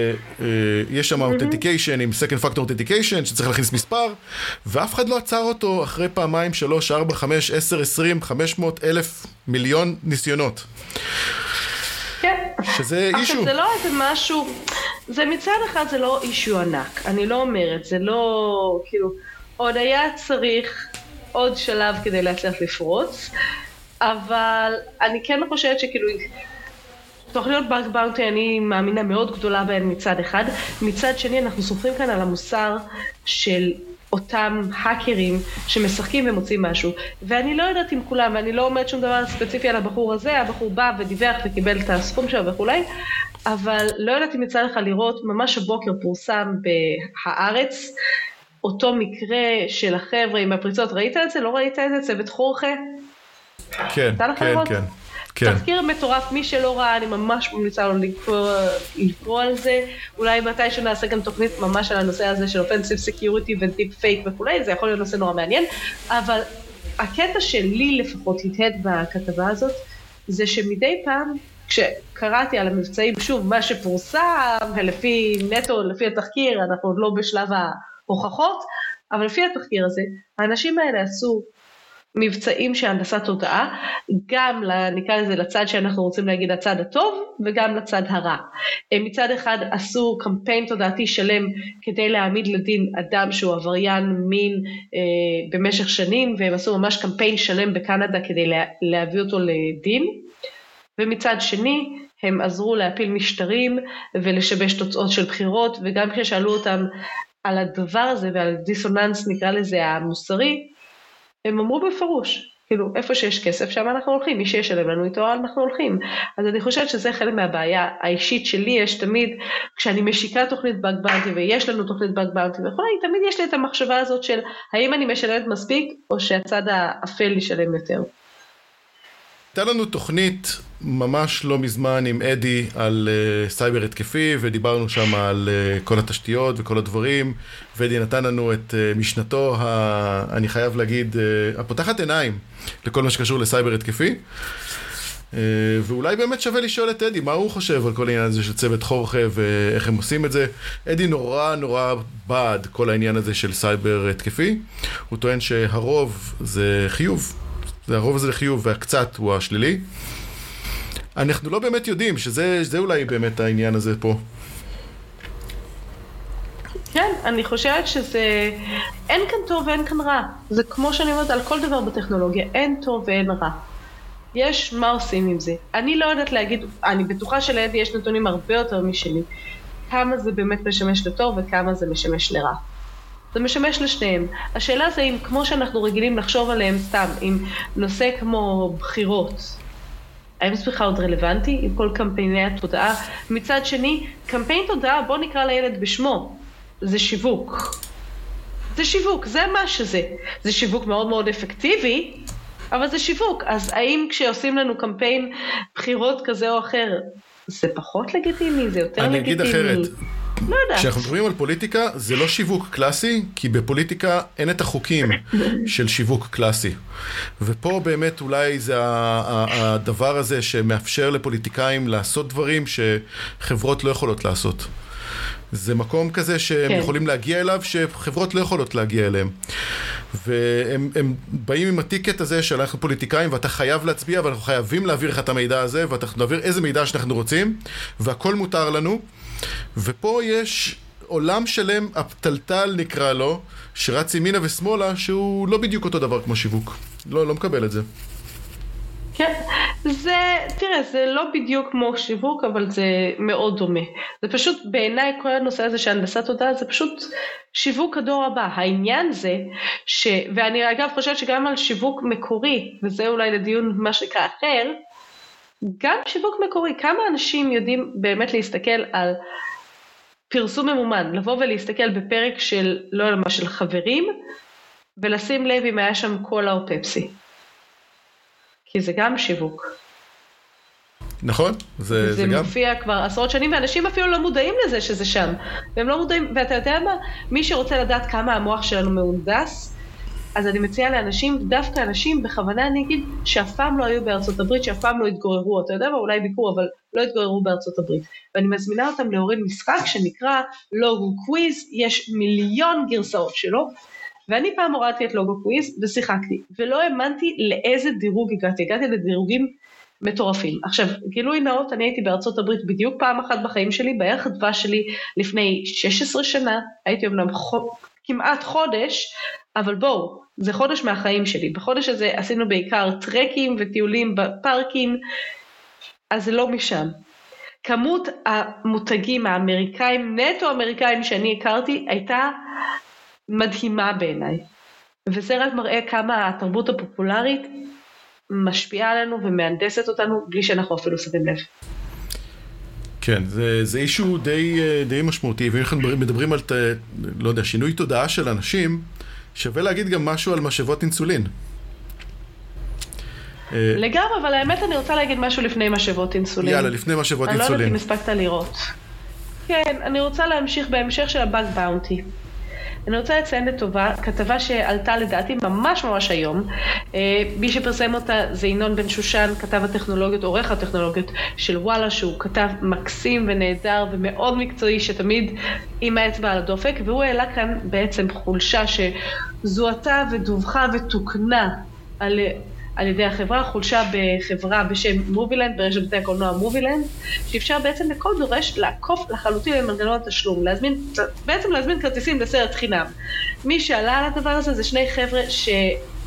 שם authentication עם second factor authentication, שצריך להכניס מספר, ואף אחד לא עצר אותו אחרי פעמיים, שלוש, ארבע, חמש, עשר, עשרים, חמש מאות אלף מיליון ניסיונות. כן. שזה אישו. עכשיו, זה לא איזה משהו, זה מצד אחד זה לא אישו ענק, אני לא אומרת, זה לא, כאילו... עוד היה צריך עוד שלב כדי להצליח לפרוץ, אבל אני כן חושבת שכאילו, תוכניות באג באונטי אני מאמינה מאוד גדולה בהן מצד אחד, מצד שני אנחנו סופרים כאן על המוסר של אותם האקרים שמשחקים ומוצאים משהו, ואני לא יודעת עם כולם, ואני לא אומרת שום דבר ספציפי על הבחור הזה, הבחור בא ודיווח וקיבל את הסכום שלו וכולי, אבל לא יודעת אם יצא לך לראות, ממש הבוקר פורסם בהארץ, אותו מקרה של החבר'ה עם הפריצות, ראית את זה? לא ראית את זה? צוות חורכה? כן, כן, כן, כן. תחקיר מטורף, מי שלא ראה, אני ממש ממליצה לו לקרוא על זה, אולי מתי שנעשה גם תוכנית ממש על הנושא הזה של offensive security ודיפ פייק וכולי, זה יכול להיות נושא נורא מעניין, אבל הקטע שלי לפחות התהד בכתבה הזאת, זה שמדי פעם, כשקראתי על המבצעים, שוב, מה שפורסם, ולפי נטו, לפי התחקיר, אנחנו עוד לא בשלב ה... הוכחות, אבל לפי התחקיר הזה, האנשים האלה עשו מבצעים של הנדסת תודעה, גם נקרא לזה לצד שאנחנו רוצים להגיד הצד הטוב, וגם לצד הרע. הם מצד אחד עשו קמפיין תודעתי שלם, כדי להעמיד לדין אדם שהוא עבריין מין אה, במשך שנים, והם עשו ממש קמפיין שלם בקנדה, כדי לה, להביא אותו לדין, ומצד שני, הם עזרו להפיל משטרים ולשבש תוצאות של בחירות, וגם כששאלו אותם על הדבר הזה ועל דיסוננס נקרא לזה המוסרי, הם אמרו בפירוש, כאילו איפה שיש כסף שם אנחנו הולכים, מי שישלם לנו איתו אנחנו הולכים. אז אני חושבת שזה חלק מהבעיה האישית שלי, יש תמיד, כשאני משיקה תוכנית באג באונטי ויש לנו תוכנית באג באונטי וכולי, תמיד יש לי את המחשבה הזאת של האם אני משלמת מספיק או שהצד האפל ישלם יותר. הייתה לנו תוכנית ממש לא מזמן עם אדי על uh, סייבר התקפי, ודיברנו שם על uh, כל התשתיות וכל הדברים, ואדי נתן לנו את uh, משנתו, ה, אני חייב להגיד, uh, הפותחת עיניים לכל מה שקשור לסייבר התקפי, uh, ואולי באמת שווה לשאול את אדי, מה הוא חושב על כל העניין הזה של צוות חורכה ואיך הם עושים את זה. אדי נורא נורא בעד כל העניין הזה של סייבר התקפי, הוא טוען שהרוב זה חיוב, הרוב הזה לחיוב והקצת הוא השלילי. אנחנו לא באמת יודעים שזה, שזה אולי באמת העניין הזה פה. כן, אני חושבת שזה, אין כאן טוב ואין כאן רע. זה כמו שאני אומרת על כל דבר בטכנולוגיה, אין טוב ואין רע. יש מה עושים עם זה. אני לא יודעת להגיד, אני בטוחה שלאדי יש נתונים הרבה יותר משלי. כמה זה באמת משמש לטוב וכמה זה משמש לרע. זה משמש לשניהם. השאלה זה אם, כמו שאנחנו רגילים לחשוב עליהם סתם, עם נושא כמו בחירות, האם זה בכלל עוד רלוונטי עם כל קמפייני התודעה? מצד שני, קמפיין תודעה, בוא נקרא לילד בשמו, זה שיווק. זה שיווק, זה מה שזה. זה שיווק מאוד מאוד אפקטיבי, אבל זה שיווק. אז האם כשעושים לנו קמפיין בחירות כזה או אחר, זה פחות לגיטימי, זה יותר אני לגיטימי? אגיד אחרת. לא יודעת. כשאנחנו מדברים על פוליטיקה, זה לא שיווק קלאסי, כי בפוליטיקה אין את החוקים של שיווק קלאסי. ופה באמת אולי זה הדבר הזה שמאפשר לפוליטיקאים לעשות דברים שחברות לא יכולות לעשות. זה מקום כזה שהם כן. יכולים להגיע אליו, שחברות לא יכולות להגיע אליהם. והם הם באים עם הטיקט הזה שאנחנו פוליטיקאים, ואתה חייב להצביע, ואנחנו חייבים להעביר לך את המידע הזה, ואתה נעביר איזה מידע שאנחנו רוצים, והכל מותר לנו. ופה יש עולם שלם, הפטלטל נקרא לו, שרץ ימינה ושמאלה, שהוא לא בדיוק אותו דבר כמו שיווק. לא, לא מקבל את זה. כן, זה, תראה, זה לא בדיוק כמו שיווק, אבל זה מאוד דומה. זה פשוט, בעיניי, כל הנושא הזה של הנדסת תודעה, זה פשוט שיווק הדור הבא. העניין זה, ש, ואני אגב חושבת שגם על שיווק מקורי, וזה אולי לדיון מה שנקרא אחר, גם שיווק מקורי, כמה אנשים יודעים באמת להסתכל על פרסום ממומן, לבוא ולהסתכל בפרק של, לא יודע מה, של חברים, ולשים לב אם היה שם קולה או פפסי. כי זה גם שיווק. נכון, זה, זה, זה גם. זה מופיע כבר עשרות שנים, ואנשים אפילו לא מודעים לזה שזה שם. והם לא מודעים, ואתה יודע מה? מי שרוצה לדעת כמה המוח שלנו מהונדס, אז אני מציעה לאנשים, דווקא אנשים, בכוונה אני אגיד, שאף פעם לא היו בארצות הברית, שאף פעם לא התגוררו, אתה יודע מה, אולי ביקור, אבל לא התגוררו בארצות הברית. ואני מזמינה אותם להוריד משחק שנקרא לוגו קוויז, יש מיליון גרסאות שלו, ואני פעם הורדתי את לוגו קוויז ושיחקתי, ולא האמנתי לאיזה דירוג הגעתי, הגעתי לדירוגים מטורפים. עכשיו, גילוי נאות, אני הייתי בארצות הברית בדיוק פעם אחת בחיים שלי, בערך הדבש שלי לפני שש עשרה שנה, הייתי אומנם חו... כמעט חודש, אבל בואו, זה חודש מהחיים שלי. בחודש הזה עשינו בעיקר טרקים וטיולים בפארקים, אז זה לא משם. כמות המותגים האמריקאים, נטו אמריקאים שאני הכרתי, הייתה מדהימה בעיניי. וזה רק מראה כמה התרבות הפופולרית משפיעה עלינו ומהנדסת אותנו, בלי שאנחנו אפילו שמים לב. כן, זה, זה אישו די, די משמעותי, ואם אנחנו מדברים על, לא יודע, שינוי תודעה של אנשים, שווה להגיד גם משהו על משאבות אינסולין. לגמרי, אבל האמת אני רוצה להגיד משהו לפני משאבות אינסולין. יאללה, לפני משאבות אינסולין. אני לא יודעת אם הספקת לראות. כן, אני רוצה להמשיך בהמשך של הבאג באונטי. אני רוצה לציין לטובה, כתבה שעלתה לדעתי ממש ממש היום, מי שפרסם אותה זה ינון בן שושן, כתב הטכנולוגיות, עורך הטכנולוגיות של וואלה, שהוא כתב מקסים ונהדר ומאוד מקצועי, שתמיד עם האצבע על הדופק, והוא העלה כאן בעצם חולשה שזוהתה ודווחה ותוקנה על... על ידי החברה, חולשה בחברה בשם מובילנד, ברשת בתי הקולנוע מובילנד, שאפשר בעצם לכל דורש לעקוף לחלוטין למנגנון התשלום, להזמין, בעצם להזמין כרטיסים לסרט חינם. מי שעלה על הדבר הזה זה שני חבר'ה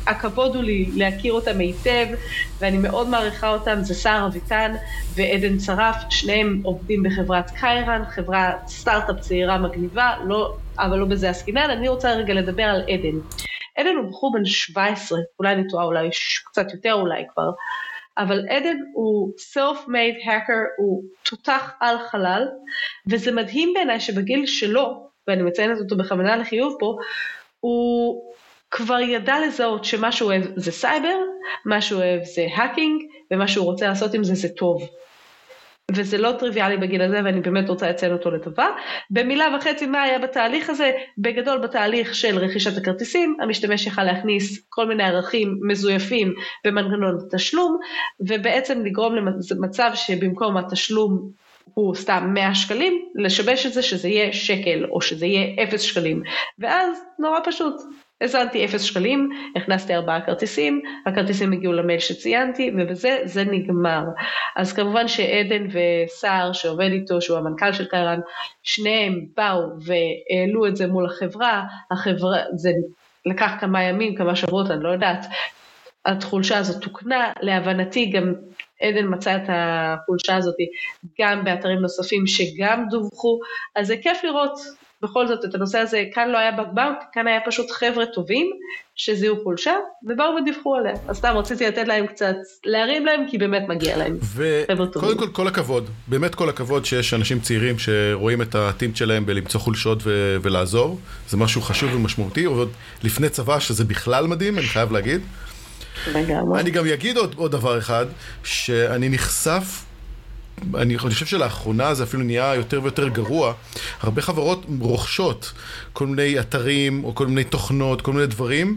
הכבוד הוא לי להכיר אותם היטב, ואני מאוד מעריכה אותם, זה סער אביטן ועדן צרף, שניהם עובדים בחברת קיירן, חברה סטארט-אפ צעירה מגניבה, לא, אבל לא בזה עסקינן. אני רוצה רגע לדבר על עדן. עדן הוא בחור בן שבע עשרה, אולי אני טועה, אולי קצת יותר אולי כבר, אבל עדן הוא self-made hacker, הוא תותח על חלל, וזה מדהים בעיניי שבגיל שלו, ואני מציינת אותו בכוונה לחיוב פה, הוא כבר ידע לזהות שמה שהוא אוהב זה סייבר, מה שהוא אוהב זה האקינג, ומה שהוא רוצה לעשות עם זה זה טוב. וזה לא טריוויאלי בגיל הזה, ואני באמת רוצה לציין אותו לטובה. במילה וחצי מה היה בתהליך הזה? בגדול בתהליך של רכישת הכרטיסים, המשתמש יכל להכניס כל מיני ערכים מזויפים במנגנון תשלום, ובעצם לגרום למצב שבמקום התשלום הוא סתם מאה שקלים, לשבש את זה שזה יהיה שקל, או שזה יהיה אפס שקלים. ואז נורא פשוט. הזנתי אפס שקלים, הכנסתי ארבעה כרטיסים, הכרטיסים הגיעו למייל שציינתי, ובזה זה נגמר. אז כמובן שעדן וסער שעובד איתו, שהוא המנכ"ל של קיירן, שניהם באו והעלו את זה מול החברה, החברה, זה לקח כמה ימים, כמה שבועות, אני לא יודעת, החולשה הזאת תוקנה, להבנתי גם עדן מצא את החולשה הזאת גם באתרים נוספים שגם דווחו, אז זה כיף לראות בכל זאת את הנושא הזה, כאן לא היה בגבאוק, כאן היה פשוט חבר'ה טובים שזיהו חולשה, ובאו ודיווחו עליה. אז סתם רציתי לתת להם קצת, להרים להם, כי באמת מגיע להם. וקודם כל, כל הכבוד, באמת כל הכבוד שיש אנשים צעירים שרואים את הטים שלהם בלמצוא חולשות ו- ולעזור, זה משהו חשוב ומשמעותי, ועוד לפני צבא שזה בכלל מדהים, אני חייב להגיד. לגמרי. אני גם אגיד עוד, עוד דבר אחד, שאני נחשף, אני חושב שלאחרונה זה אפילו נהיה יותר ויותר גרוע, הרבה חברות רוכשות כל מיני אתרים או כל מיני תוכנות, כל מיני דברים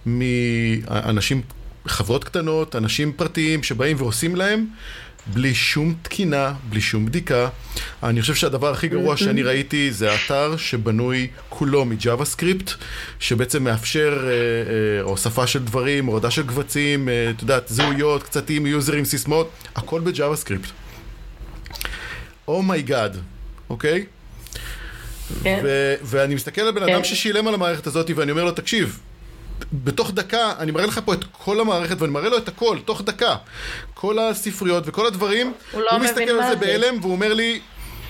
מאנשים, חברות קטנות, אנשים פרטיים שבאים ועושים להם בלי שום תקינה, בלי שום בדיקה. אני חושב שהדבר הכי גרוע שאני ראיתי זה האתר שבנוי כולו מג'אווה סקריפט, שבעצם מאפשר הוספה של דברים, הורדה של קבצים, אתה יודעת, זהויות, קצתים, יוזרים, סיסמאות, הכל בג'אווה סקריפט. אומייגאד, אוקיי? ואני מסתכל על בן אדם ששילם על המערכת הזאת ואני אומר לו, תקשיב, בתוך דקה, אני מראה לך פה את כל המערכת ואני מראה לו את הכל, תוך דקה, כל הספריות וכל הדברים, הוא מסתכל על זה בהלם והוא אומר לי,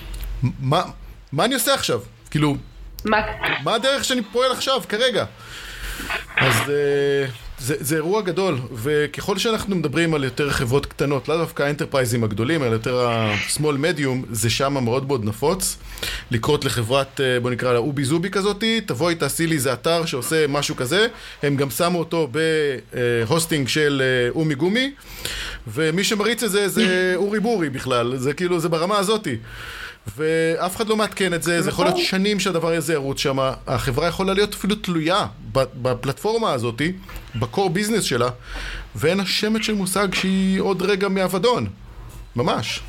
מה אני עושה עכשיו? כאילו, מה הדרך שאני פועל עכשיו, כרגע? אז זה, זה אירוע גדול, וככל שאנחנו מדברים על יותר חברות קטנות, לא דווקא האנטרפרייזים הגדולים, אלא יותר ה-small medium, זה שם מאוד מאוד נפוץ. לקרות לחברת, בוא נקרא לה אובי זובי כזאת, תבואי תעשי לי זה אתר שעושה משהו כזה, הם גם שמו אותו בהוסטינג של אומי גומי, ומי שמריץ את זה זה אורי בורי בכלל, זה כאילו, זה ברמה הזאת. ואף אחד לא מעדכן את זה, זה יכול להיות שנים שהדבר הזה ירוץ שם, החברה יכולה להיות אפילו תלויה בפלטפורמה הזאת, בקור ביזנס שלה, ואין השמץ של מושג שהיא עוד רגע מעבדון, ממש.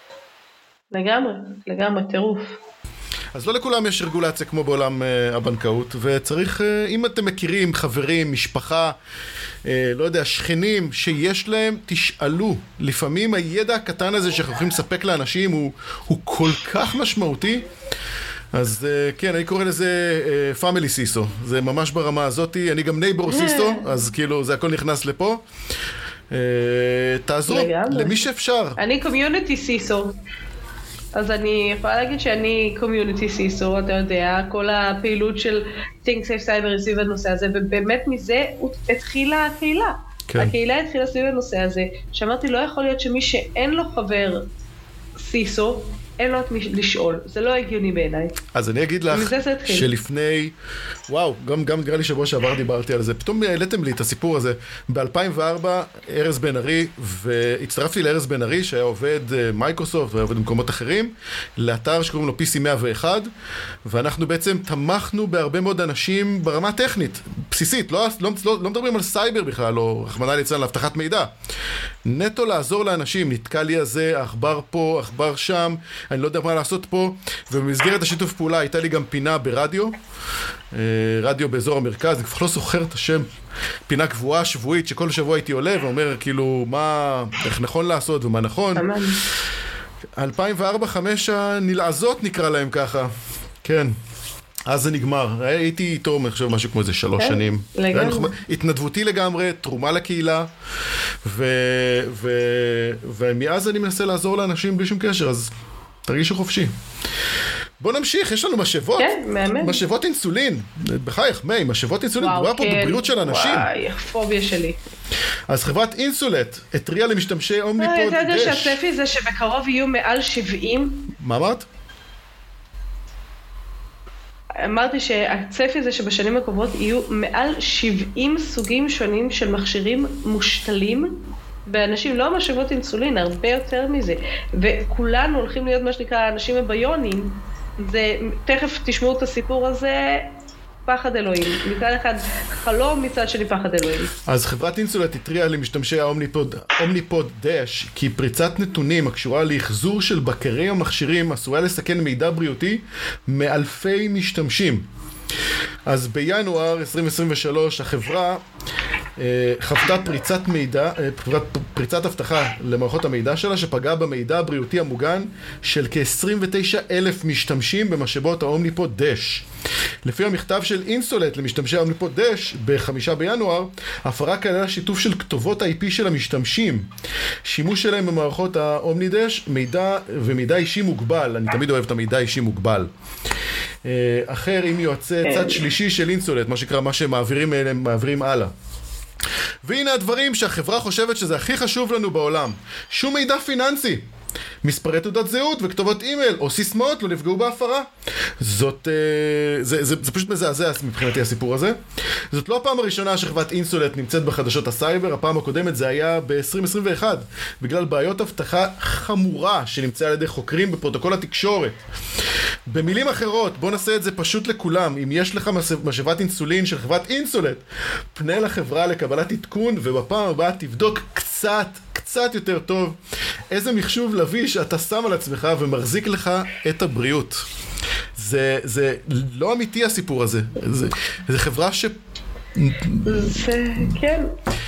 לגמרי, לגמרי, טירוף. אז לא לכולם יש רגולציה כמו בעולם uh, הבנקאות, וצריך, uh, אם אתם מכירים חברים, משפחה, uh, לא יודע, שכנים שיש להם, תשאלו. לפעמים הידע הקטן הזה שאנחנו יכולים לספק לאנשים הוא, הוא כל כך משמעותי. אז uh, כן, אני קורא לזה uh, family סיסו. זה ממש ברמה הזאת. אני גם נייבור סיסו, אז כאילו זה הכל נכנס לפה. Uh, תעזרו למי שאפשר. אני קומיוניטי סיסו. אז אני יכולה להגיד שאני קומיוניטי סיסו, אתה יודע, כל הפעילות של Think Safe Cyber סביב הנושא הזה, ובאמת מזה התחילה הקהילה. כן. הקהילה התחילה סביב הנושא הזה, שאמרתי לא יכול להיות שמי שאין לו חבר סיסו, אין לו את מי לשאול, זה לא הגיוני בעיניי. אז אני אגיד לך שלפני, וואו, גם, גם נראה לי שבוע שעבר דיברתי על זה, פתאום העליתם לי את הסיפור הזה, ב-אלפיים וארבע ארז בן ארי, והצטרפתי לארז בן ארי שהיה עובד מייקרוסופט ועובד במקומות אחרים, לאתר שקוראים לו פי סי מאה ואחת, ואנחנו בעצם תמכנו בהרבה מאוד אנשים ברמה טכנית, בסיסית, לא, לא, לא, לא מדברים על סייבר בכלל, או רחמנא ליצלן להבטחת מידע, נטו לעזור לאנשים, נתקע לי הזה, אכבר פה, אכבר שם, אני לא יודע מה לעשות פה, ובמסגרת השיתוף פעולה הייתה לי גם פינה ברדיו, רדיו באזור המרכז, אני כבר לא זוכר את השם, פינה קבועה, שבועית, שכל שבוע הייתי עולה ואומר כאילו מה, איך נכון לעשות ומה נכון. אלפיים וארבע חמש הנלעזות נקרא להם ככה, כן. אז זה נגמר. הייתי איתו, אני חושב, משהו כמו איזה שלוש שנים. לגמרי. התנדבותי לגמרי, תרומה לקהילה, ומאז אני מנסה לעזור לאנשים בלי שום קשר, אז תרגישו חופשי. בוא נמשיך, יש לנו משאבות. כן, מאמן. משאבות אינסולין. בחייך, מי, משאבות אינסולין, דובר פה בבריאות של אנשים. וואי, הפוביה שלי. אז חברת אינסולט התריעה למשתמשי אומניפוד דש. אתה יודע שהצפי זה שבקרוב יהיו מעל שבעים? מה אמרת? אמרתי שהצפי זה שבשנים הקרובות יהיו מעל שבעים סוגים שונים של מכשירים מושתלים באנשים, לא משאבות אינסולין, הרבה יותר מזה. וכולנו הולכים להיות מה שנקרא אנשים הביונים. זה, תכף תשמעו את הסיפור הזה, פחד אלוהים. מצד אחד חלום, מצד שני פחד אלוהים. אז חברת אינסולט התריעה למשתמשי האומניפוד, אומניפוד דש, כי פריצת נתונים הקשורה להחזור של בקרי המכשירים עשויה לסכן מידע בריאותי מאלפי משתמשים. אז בינואר עשרים עשרים ושלוש החברה אה, חוותה פריצת מידע, אה, פריצת הבטחה למערכות המידע שלה שפגעה במידע הבריאותי המוגן של כ-עשרים ותשעה אלף משתמשים במשאבות האומניפוד דש. לפי המכתב של אינסולט למשתמשי האומניפוד דש בחמישה בינואר, ההפרה כללה שיתוף של כתובות איי פי של המשתמשים. שימוש שלהם במערכות האומנידש, מידע ומידע אישי מוגבל. אני תמיד אוהב את המידע אישי מוגבל. אחר עם יועצי צד שלישי של אינסולט, מה שקרה, מה שמעבירים אליהם, מעבירים הלאה. והנה הדברים שהחברה חושבת שזה הכי חשוב לנו בעולם. שום מידע פיננסי, מספרי תעודת זהות וכתובות אימייל או סיסמאות לא נפגעו בהפרה. זאת, זה, זה, זה פשוט מזעזע מבחינתי הסיפור הזה. זאת לא הפעם הראשונה שחברת אינסולט נמצאת בחדשות הסייבר, הפעם הקודמת זה היה ב-עשרים עשרים ואחת, בגלל בעיות הבטחה חמורה שנמצאה על ידי חוקרים בפרוטוקול התקשורת. במילים אחרות, בוא נעשה את זה פשוט לכולם. אם יש לך משאבת אינסולין של חברת אינסולט, פנה לחברה לקבלת עדכון, ובפעם הבאה תבדוק קצת, קצת יותר טוב איזה מחשוב לביש אתה שם על עצמך ומחזיק לך את הבריאות. זה, זה לא אמיתי הסיפור הזה. זה, זה חברה ש... זה, כן.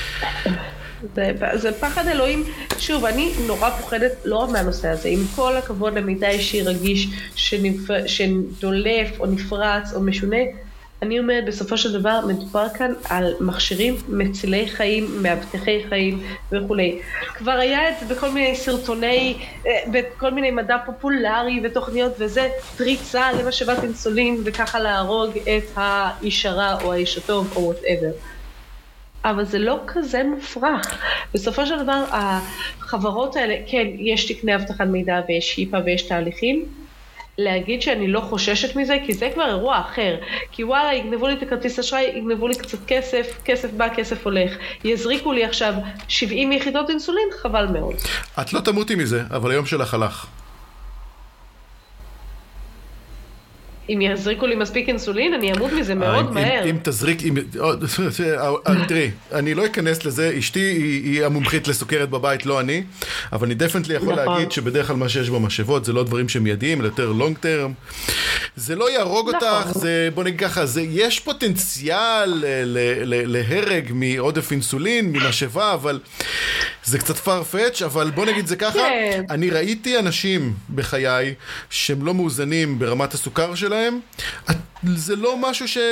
זה, זה פחד אלוהים. שוב, אני נורא פוחדת לא מהנושא הזה. עם כל הכבוד למידע אישי רגיש שנפ... שדולף או נפרץ או משונה, אני אומרת, בסופו של דבר מדובר כאן על מכשירים מצילי חיים, מאבטחי חיים וכו'. כבר היה את זה בכל מיני סרטוני, בכל מיני מדע פופולרי ותוכניות, וזה פריצה למשאבת אינסולין וככה להרוג את האיש הרע או האיש הטוב או whatever. אבל זה לא כזה מופרך. בסופו של דבר, החברות האלה, כן, יש תקני אבטחת מידע ויש שיפה ויש תהליכים, להגיד שאני לא חוששת מזה, כי זה כבר אירוע אחר. כי וואלה, יגנבו לי את הכרטיס אשראי, יגנבו לי קצת כסף, כסף בא, כסף הולך. יזריקו לי עכשיו שבעים יחידות אינסולין, חבל מאוד. את לא תמותי מזה, אבל היום שלך הלך. אם יזריקו לי מספיק אינסולין, אני אמות מזה מאוד מהר. אם תזריק, תראי, אני לא אכנס לזה, אשתי היא המומחית לסוכרת בבית, לא אני, אבל אני דפנטלי יכול להגיד שבדרך כלל מה שיש במשאבות זה לא דברים שמיידיים, אלא יותר לונג טרם. זה לא יהרוג אותך, זה, בוא נגיד ככה, יש פוטנציאל להרג מעודף אינסולין, ממשאבה, אבל זה קצת פרפץ', אבל בוא נגיד זה ככה, אני ראיתי אנשים בחיי שהם לא מאוזנים ברמת הסוכר שלהם, זה לא משהו ש...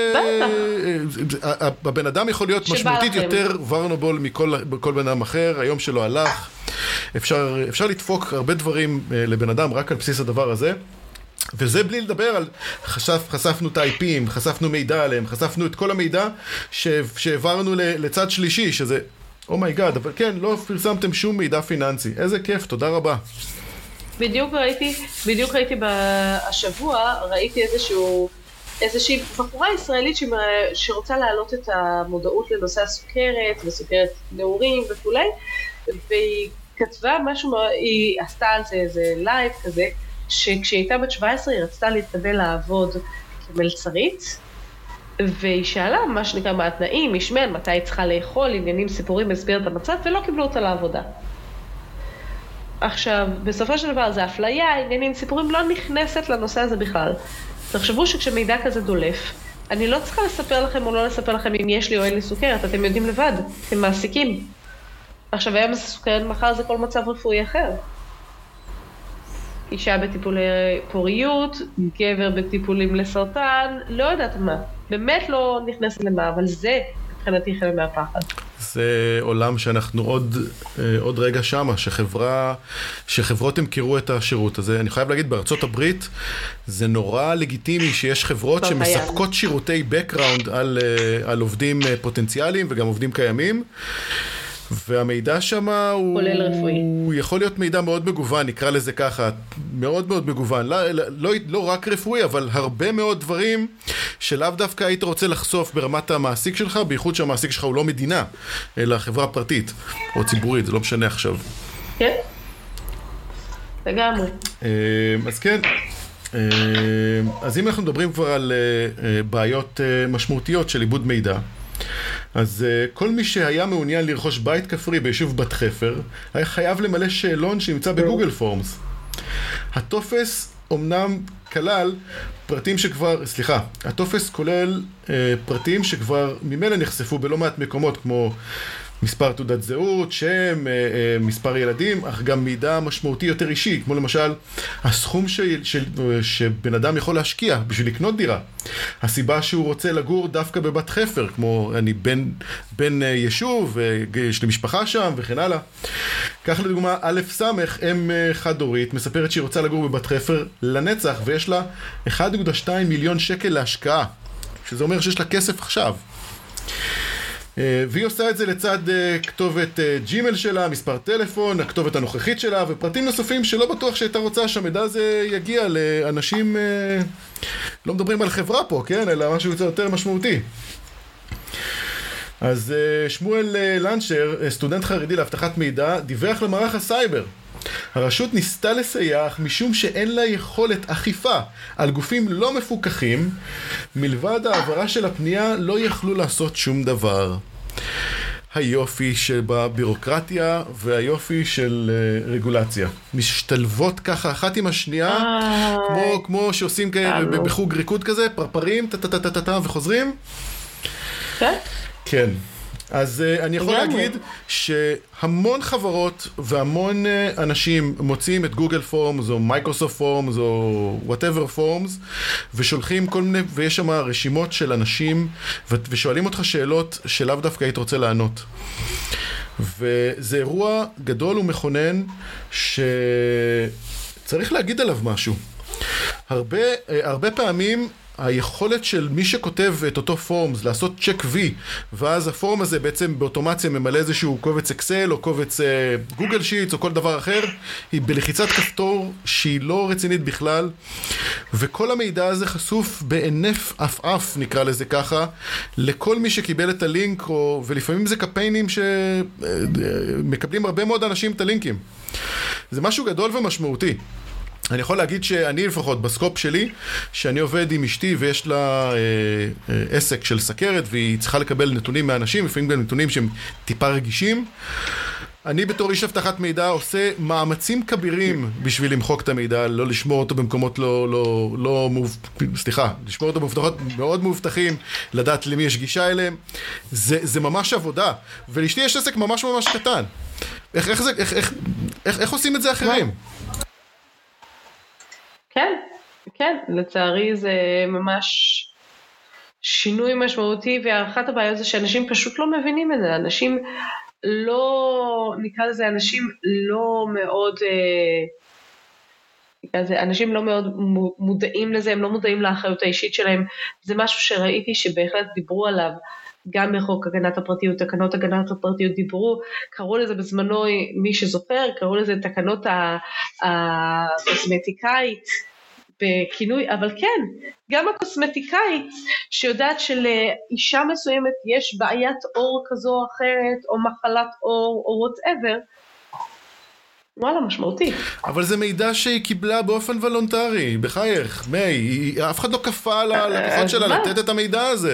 הבן אדם יכול להיות משמעותית יותר ורנובול מכל בן אדם אחר, היום שלו הלך, אפשר, אפשר לדפוק הרבה דברים לבן אדם רק על בסיס הדבר הזה, וזה בלי לדבר על, חשף, חשפנו את ה-איי פי'ים, חשפנו מידע עליהם, חשפנו את כל המידע שהעברנו לצד שלישי, שזה, אומייגאד, אבל כן, לא פרסמתם שום מידע פיננסי. איזה כיף, תודה רבה. בדיוק ראיתי, בדיוק ראיתי בשבוע, ראיתי איזשהו, איזושהי בחורה ישראלית שרוצה להעלות את המודעות לנושא הסוכרת, וסוכרת נעורים וכו', והיא כתבה משהו, היא עשתה על זה איזה לייב כזה, שכשהיא הייתה בת שבע עשרה היא רצתה להתקבל לעבוד כמלצרית, והיא שאלה מה שנקרא מה התנאים, משמן, מתי היא צריכה לאכול, עניינים, סיפורים, הסביר את המצב, ולא קיבלו אותה לעבודה. עכשיו, בסופו של דבר זה אפליה, עניינים, סיפורים, לא נכנסת לנושא הזה בכלל. תחשבו שכשמידע כזה דולף, אני לא צריכה לספר לכם או לא לספר לכם אם יש לי או אין לי סוכרת, אתם יודעים לבד, אתם מעסיקים. עכשיו, היום זה סוכרת, מחר זה כל מצב רפואי אחר. אישה בטיפולי פוריות, גבר בטיפולים לסרטן, לא יודעת מה. באמת לא נכנס למה, אבל זה מבחינתי חלק מהפחד. זה עולם שאנחנו עוד, עוד רגע שמה, שחברה, שחברות המכירו את השירות הזה. אני חייב להגיד, בארצות הברית זה נורא לגיטימי שיש חברות שמספקות שירותי background על, על עובדים פוטנציאליים וגם עובדים קיימים. והמידע שם הוא, הוא יכול להיות מידע מאוד מגוון, נקרא לזה ככה, מאוד מאוד מגוון, לא, לא, לא רק רפואי, אבל הרבה מאוד דברים שלאו דווקא היית רוצה לחשוף ברמת המעסיק שלך, בייחוד שהמעסיק שלך הוא לא מדינה, אלא חברה פרטית או ציבורית, זה לא משנה עכשיו. כן, לגמרי. אז כן, אז אם אנחנו מדברים כבר על בעיות משמעותיות של עיבוד מידע, אז uh, כל מי שהיה מעוניין לרכוש בית כפרי ביישוב בת חפר, היה חייב למלא שאלון שנמצא בגוגל פורמס. הטופס אומנם כלל פרטים שכבר, סליחה, הטופס כולל uh, פרטים שכבר ממילא נחשפו בלא מעט מקומות, כמו מספר תעודת זהות, שם, מספר ילדים, אך גם מידע משמעותי יותר אישי, כמו למשל הסכום ש... ש... שבן אדם יכול להשקיע בשביל לקנות דירה. הסיבה שהוא רוצה לגור דווקא בבת חפר, כמו אני בן, בן יישוב, יש לי משפחה שם וכן הלאה. כך לדוגמה, א' סמך, אם חד-הורית, מספרת שהיא רוצה לגור בבת חפר לנצח, ויש לה אחד נקודה שתיים מיליון שקל להשקעה, שזה אומר שיש לה כסף עכשיו. והיא עושה את זה לצד כתובת ג'ימל שלה, מספר טלפון, הכתובת הנוכחית שלה, ופרטים נוספים שלא בטוח שהייתה רוצה שהמידע הזה יגיע לאנשים, לא מדברים על חברה פה, כן? אלא משהו יותר משמעותי. אז שמואל לנשר, סטודנט חרדי להבטחת מידע, דיווח למערך הסייבר. הרשות ניסתה לסייע, אך משום שאין לה יכולת אכיפה על גופים לא מפוקחים, מלבד העברה של הפנייה לא יכלו לעשות שום דבר. היופי שבבירוקרטיה והיופי של uh, רגולציה. משתלבות ככה אחת עם השנייה, כמו, כמו שעושים כאלה בחוג ריקוד כזה, פרפרים, טה-טה-טה-טה וחוזרים. כן? כן. אז uh, אני יכול להגיד שהמון חברות והמון uh, אנשים מוצאים את גוגל פורמס או מייקרוסופט פורמס או whatever פורמס ושולחים כל מיני, ויש שם רשימות של אנשים ו- ושואלים אותך שאלות שלאו דווקא היית רוצה לענות. וזה אירוע גדול ומכונן שצריך להגיד עליו משהו. הרבה, uh, הרבה פעמים היכולת של מי שכותב את אותו פורמס לעשות צ'ק וי, ואז הפורם הזה בעצם באוטומציה ממלא איזשהו קובץ אקסל או קובץ גוגל שיטס או כל דבר אחר, היא בלחיצת כפתור שהיא לא רצינית בכלל, וכל המידע הזה חשוף בענף אף-אף, נקרא לזה ככה, לכל מי שקיבל את הלינק, או, ולפעמים זה קמפיינים שמקבלים הרבה מאוד אנשים את הלינקים. זה משהו גדול ומשמעותי. אני יכול להגיד שאני לפחות בסקופ שלי, שאני עובד עם אשתי ויש לה אה, אה, עסק של סכרת והיא צריכה לקבל נתונים מאנשים, לפעמים גם נתונים שהם טיפה רגישים. אני בתור איש אבטחת מידע עושה מאמצים כבירים בשביל למחוק את המידע, לא לשמור אותו במקומות לא, לא, לא מוב... סליחה, לשמור אותו במובטחות מאוד מאובטחים, לדעת למי יש גישה אליהם. זה, זה ממש עבודה. ולאשתי יש עסק ממש ממש קטן. איך, איך, זה, איך, איך, איך, איך עושים את זה אחרים? כן, כן, לצערי זה ממש שינוי משמעותי, ואחת הבעיות זה שאנשים פשוט לא מבינים את זה, אנשים לא, נקרא לזה, אנשים לא מאוד, נקרא לזה, אנשים לא מאוד מודעים לזה, הם לא מודעים לאחריות האישית שלהם, זה משהו שראיתי שבהחלט דיברו עליו, גם בחוק הגנת הפרטיות, תקנות הגנת הפרטיות דיברו, קראו לזה בזמנו, מי שזוכר, קראו לזה תקנות הקוסמטיקאית בכינוי, אבל כן, גם הקוסמטיקאית שיודעת שלאישה מסוימת יש בעיית אור כזו או אחרת, או מחלת אור, או whatever, וואלה, משמעותי. אבל זה מידע שהיא קיבלה באופן וולונטרי, בחייך, מי, אף אחד לא כפה על הלקוחות שלה לתת את המידע הזה.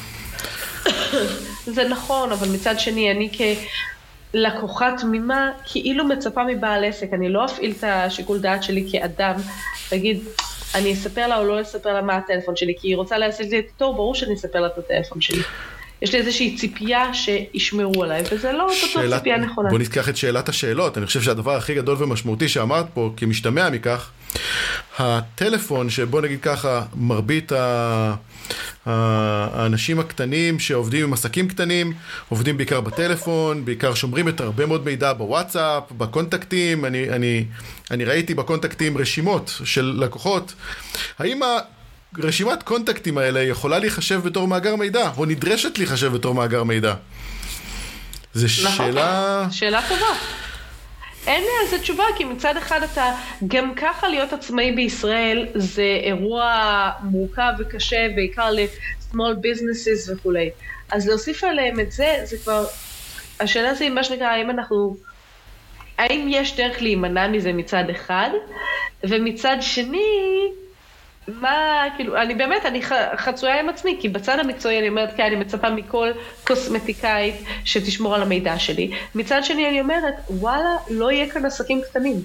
זה נכון, אבל מצד שני, אני כלקוחה תמימה, כאילו מצפה מבעל עסק, אני לא אפעיל את השיקול דעת שלי כאדם, תגיד, אני אספר לה או לא אספר לה מה הטלפון שלי, כי היא רוצה להשיג לי את התור, ברור שאני אספר לה את הטלפון שלי. יש לי איזושהי ציפייה שישמרו עליי, וזה לא אותו ציפייה נכונה. בוא נזכח את שאלת השאלות, אני חושב שהדבר הכי גדול ומשמעותי שאמרת פה, כמשתמע מכך, הטלפון, שבוא נגיד ככה, מרבית ה... האנשים הקטנים שעובדים עם עסקים קטנים, עובדים בעיקר בטלפון, בעיקר שומרים את הרבה מאוד מידע בוואטסאפ, בקונטקטים, אני, אני, אני ראיתי בקונטקטים רשימות של לקוחות. האם הרשימת קונטקטים האלה יכולה להיחשב בתור מאגר מידע, או נדרשת להיחשב בתור מאגר מידע? זו שאלה... שאלה טובה. אין לי על זה תשובה, כי מצד אחד אתה, גם ככה להיות עצמאי בישראל זה אירוע מורכב וקשה, בעיקר ל-small businesses וכולי. אז להוסיף עליהם את זה, זה כבר, השאלה זה מה שנקרא, האם אנחנו, האם יש דרך להימנע מזה מצד אחד, ומצד שני, מה, כאילו, אני באמת, אני חצויה עם עצמי, כי בצד המקצועי אני אומרת, כי אני מצפה מכל קוסמטיקאית שתשמור על המידע שלי. מצד שני אני אומרת, וואלה, לא יהיה כאן עסקים קטנים.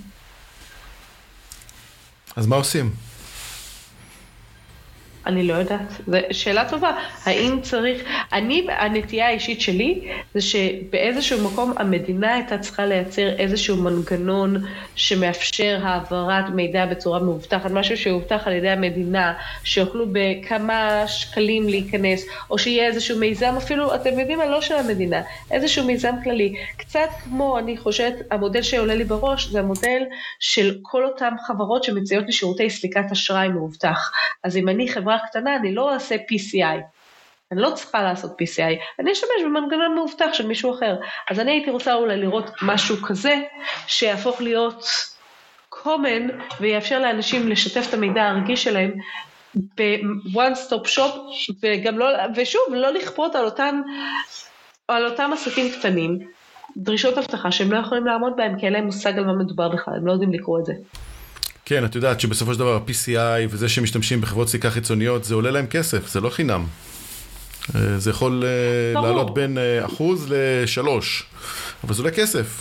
אז מה עושים? אני לא יודעת, זו שאלה טובה. האם צריך, אני, הנטייה האישית שלי, זה שבאיזשהו מקום המדינה הייתה צריכה לייצר איזשהו מנגנון שמאפשר העברת מידע בצורה מאובטחת, משהו שהובטח על ידי המדינה, שיוכלו בכמה שקלים להיכנס, או שיהיה איזשהו מיזם, אפילו, אתם יודעים, לא של המדינה, איזשהו מיזם כללי. קצת כמו, אני חושבת, המודל שעולה לי בראש, זה המודל של כל אותם חברות שמציעות לשירותי סליקת אשראי מאובטח. אז אם אני חברה קטנה, אני לא אעשה פי סי איי. אני לא צריכה לעשות פי סי איי. אני אשתמש במנגנון מאובטח של מישהו אחר. אז אני הייתי רוצה אולי לראות משהו כזה, שיהפוך להיות common, ויאפשר לאנשים לשתף את המידע הרגיש שלהם, ב-one stop shop, וגם לא, ושוב, לא לכפות על אותם, על אותם עסקים קטנים, דרישות הבטחה שהם לא יכולים לעמוד בהם, כי אין להם מושג על מה מדובר בכלל, הם לא יודעים לקרוא את זה. כן, את יודעת שבסופו של דבר ה-פי סי איי וזה שמשתמשים בחברות סליקה חיצוניות, זה עולה להם כסף, זה לא חינם. זה יכול לעלות בין אחוז לשלוש, אבל זה עולה כסף.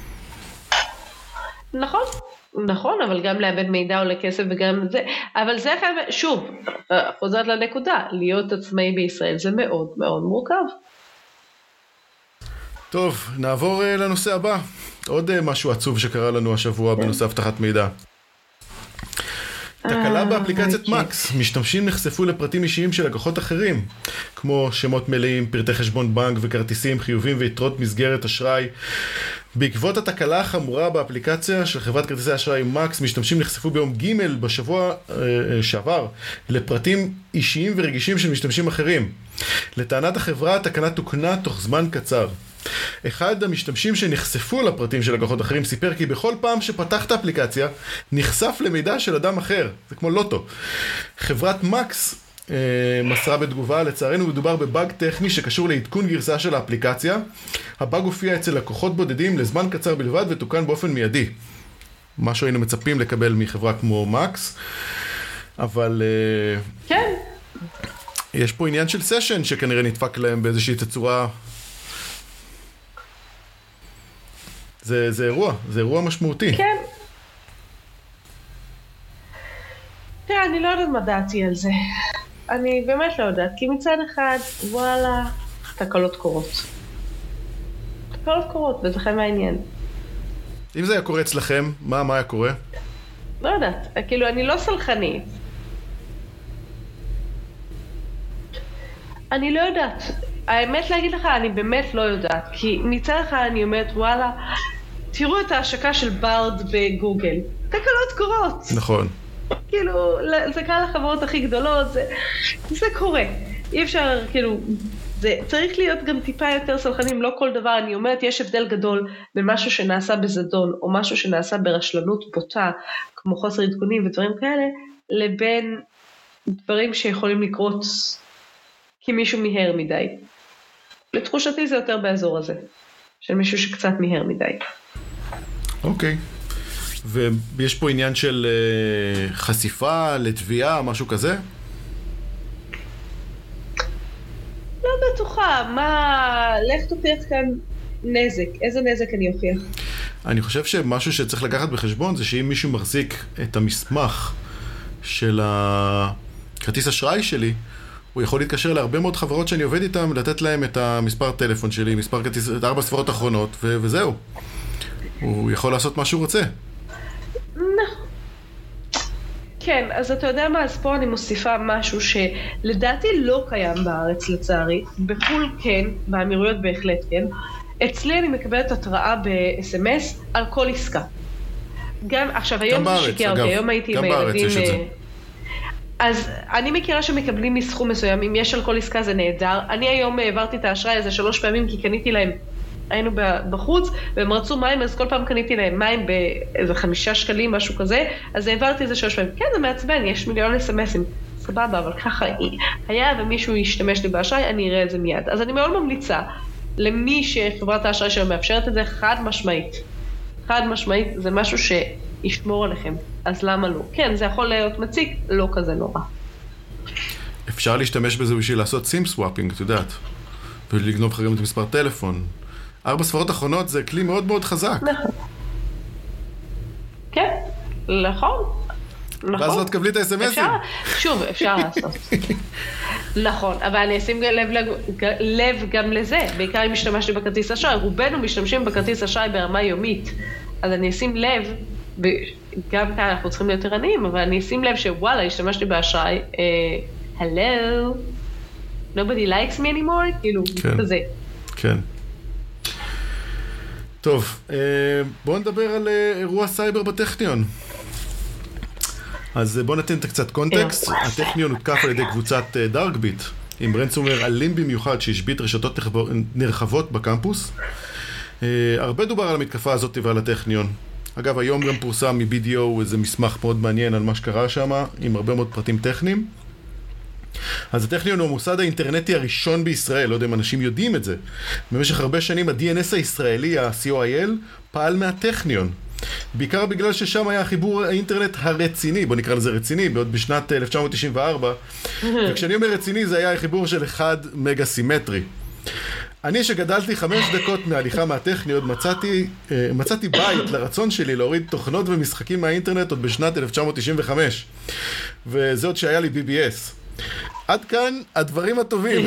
נכון, נכון, אבל גם לאבד מידע עולה כסף וגם זה, אבל זה שוב, חוזרת לנקודה, להיות עצמאי בישראל זה מאוד מאוד מורכב. טוב, נעבור לנושא הבא. עוד משהו עצוב שקרה לנו השבוע בנושא הבטחת מידע. תקלה באפליקציית מקס, משתמשים נחשפו לפרטים אישיים של לקוחות אחרים, כמו שמות מלאים, פרטי חשבון בנק וכרטיסים, חיובים ויתרות מסגרת אשראי. בעקבות התקלה החמורה באפליקציה של חברת כרטיסי אשראי מקס, משתמשים נחשפו ביום ג' בשבוע אה, שעבר לפרטים אישיים ורגישים של משתמשים אחרים. לטענת החברה, התקלה תוקנה תוך זמן קצר. אחד המשתמשים שנחשפו לפרטים של לקוחות אחרים סיפר כי בכל פעם שפתח את האפליקציה נחשף למידע של אדם אחר, זה כמו לוטו. חברת מקס אה, מסרה בתגובה, לצערנו מדובר בבאג טכני שקשור לעדכון גרסה של האפליקציה. הבאג הופיע אצל לקוחות בודדים לזמן קצר בלבד ותוקן באופן מיידי. משהו היינו מצפים לקבל מחברה כמו מקס, אבל אה, כן. יש פה עניין של סשן שכנראה נדפק להם באיזושהי תצורה. זה, זה אירוע, זה אירוע משמעותי. כן. תראה, אני לא יודעת מה דעתי על זה. אני באמת לא יודעת, כי מצד אחד, וואלה, תקלות קורות. תקלות קורות, וזה חיים העניין. אם זה היה קורה אצלכם, מה, מה היה קורה? לא יודעת, כאילו, אני לא סלחנית. אני לא יודעת. האמת להגיד לך, אני באמת לא יודעת, כי מצד אחד אני אומרת, וואלה, תראו את ההשקה של ברד בגוגל. תקלות קורות. נכון. כאילו, זה קרה לחברות הכי גדולות, זה, זה קורה. אי אפשר, כאילו, זה צריך להיות גם טיפה יותר סלחנים, לא כל דבר. אני אומרת, יש הבדל גדול בין משהו שנעשה בזדון, או משהו שנעשה ברשלנות בוטה, כמו חוסר עדכונים ודברים כאלה, לבין דברים שיכולים לקרות כי מישהו מיהר מדי. לתחושתי זה יותר באזור הזה, של מישהו שקצת מיהר מדי. אוקיי. ויש פה עניין של uh, חשיפה לתביעה, משהו כזה? לא בטוחה, מה... לך תוכיח כאן נזק, איזה נזק אני אוכיח? אני חושב שמשהו שצריך לקחת בחשבון זה שאם מישהו מחזיק את המסמך של הכרטיס אשראי שלי, הוא יכול להתקשר להרבה מאוד חברות שאני עובד איתם, לתת להם את המספר טלפון שלי, מספר כרטיס, את ארבע ספרות אחרונות, ו- וזהו. הוא יכול לעשות מה שהוא רוצה. כן, אז אתה יודע מה, אז פה אני מוסיפה משהו שלדעתי לא קיים בארץ לצערי, בחול כן, באמירויות בהחלט כן, אצלי אני מקבלת התראה ב-אס אם אס על כל עסקה. גם, עכשיו היום זה שיקר אותי, היום הייתי עם הילדים, אז אני מכירה שמקבלים מסכום מסוים, אם יש על כל עסקה זה נהדר, אני היום העברתי את האשראי הזה שלוש פעמים כי קניתי להם, היינו בחוץ והם רצו מים, אז כל פעם קניתי להם מים באיזה חמישה שקלים, משהו כזה, אז העברתי את זה שלוש פעמים, כן זה מעצבן, יש מיליון אס אם אסים, סבבה, אבל ככה היה ומישהו ישתמש לי באשראי, אני אראה את זה מיד, אז אני מאוד ממליצה למי שחברת האשראי שלו מאפשרת את זה, חד משמעית, חד משמעית, זה משהו שישמור עליכם, אז למה לא? כן, זה יכול להיות מציק, לא כזה נורא. אפשר להשתמש בזה בשביל לעשות סים סוואפינג, את יודעת, ולגנוב לך גם את מספר טלפון. ארבע ספרות אחרונות זה כלי מאוד מאוד חזק. נכון. כן, נכון. נכון. ואז לא תקבלי את ה-אס אם אסים. שוב, אפשר לעשות. נכון, אבל אני אשים לב, לב גם לזה, בעיקר אם משתמשתי בכרטיס אשראי, רובנו משתמשים בכרטיס אשראי ברמה יומית, אז אני אשים לב, גם כאן אנחנו צריכים להיות ערניים, אבל אני אשים לב שוואלה, השתמשתי באשראי, hello, nobody likes me anymore, כאילו, כזה. כן. טוב, בואו נדבר על אירוע סייבר בטכניון. אז בואו נתן קצת קונטקסט. הטכניון הותקף על ידי קבוצת דארקביט, עם רנסומוור אלים במיוחד שהשבית רשתות נרחבות בקמפוס. הרבה דובר על המתקפה הזאת ועל הטכניון. אגב, היום גם פורסם מ-בי די או איזה מסמך מאוד מעניין על מה שקרה שם, עם הרבה מאוד פרטים טכניים. אז הטכניון הוא המוסד האינטרנטי הראשון בישראל, לא יודע אם אנשים יודעים את זה. במשך הרבה שנים ה-די אן אס הישראלי, ה-סי או איי אל, פעל מהטכניון. בעיקר בגלל ששם היה חיבור האינטרנט הרציני, בוא נקרא לזה רציני, בעוד בשנת אלף תשע מאות תשעים וארבע, וכשאני אומר רציני זה היה חיבור של אחד מגה סימטרי. אני שגדלתי חמש דקות מהליכה מהטכניון, מצאתי, מצאתי בית לרצון שלי להוריד תוכנות ומשחקים מהאינטרנט עוד בשנת אלף תשע מאות תשעים וחמש, וזה עוד שהיה לי בי בי אס. עד כאן הדברים הטובים.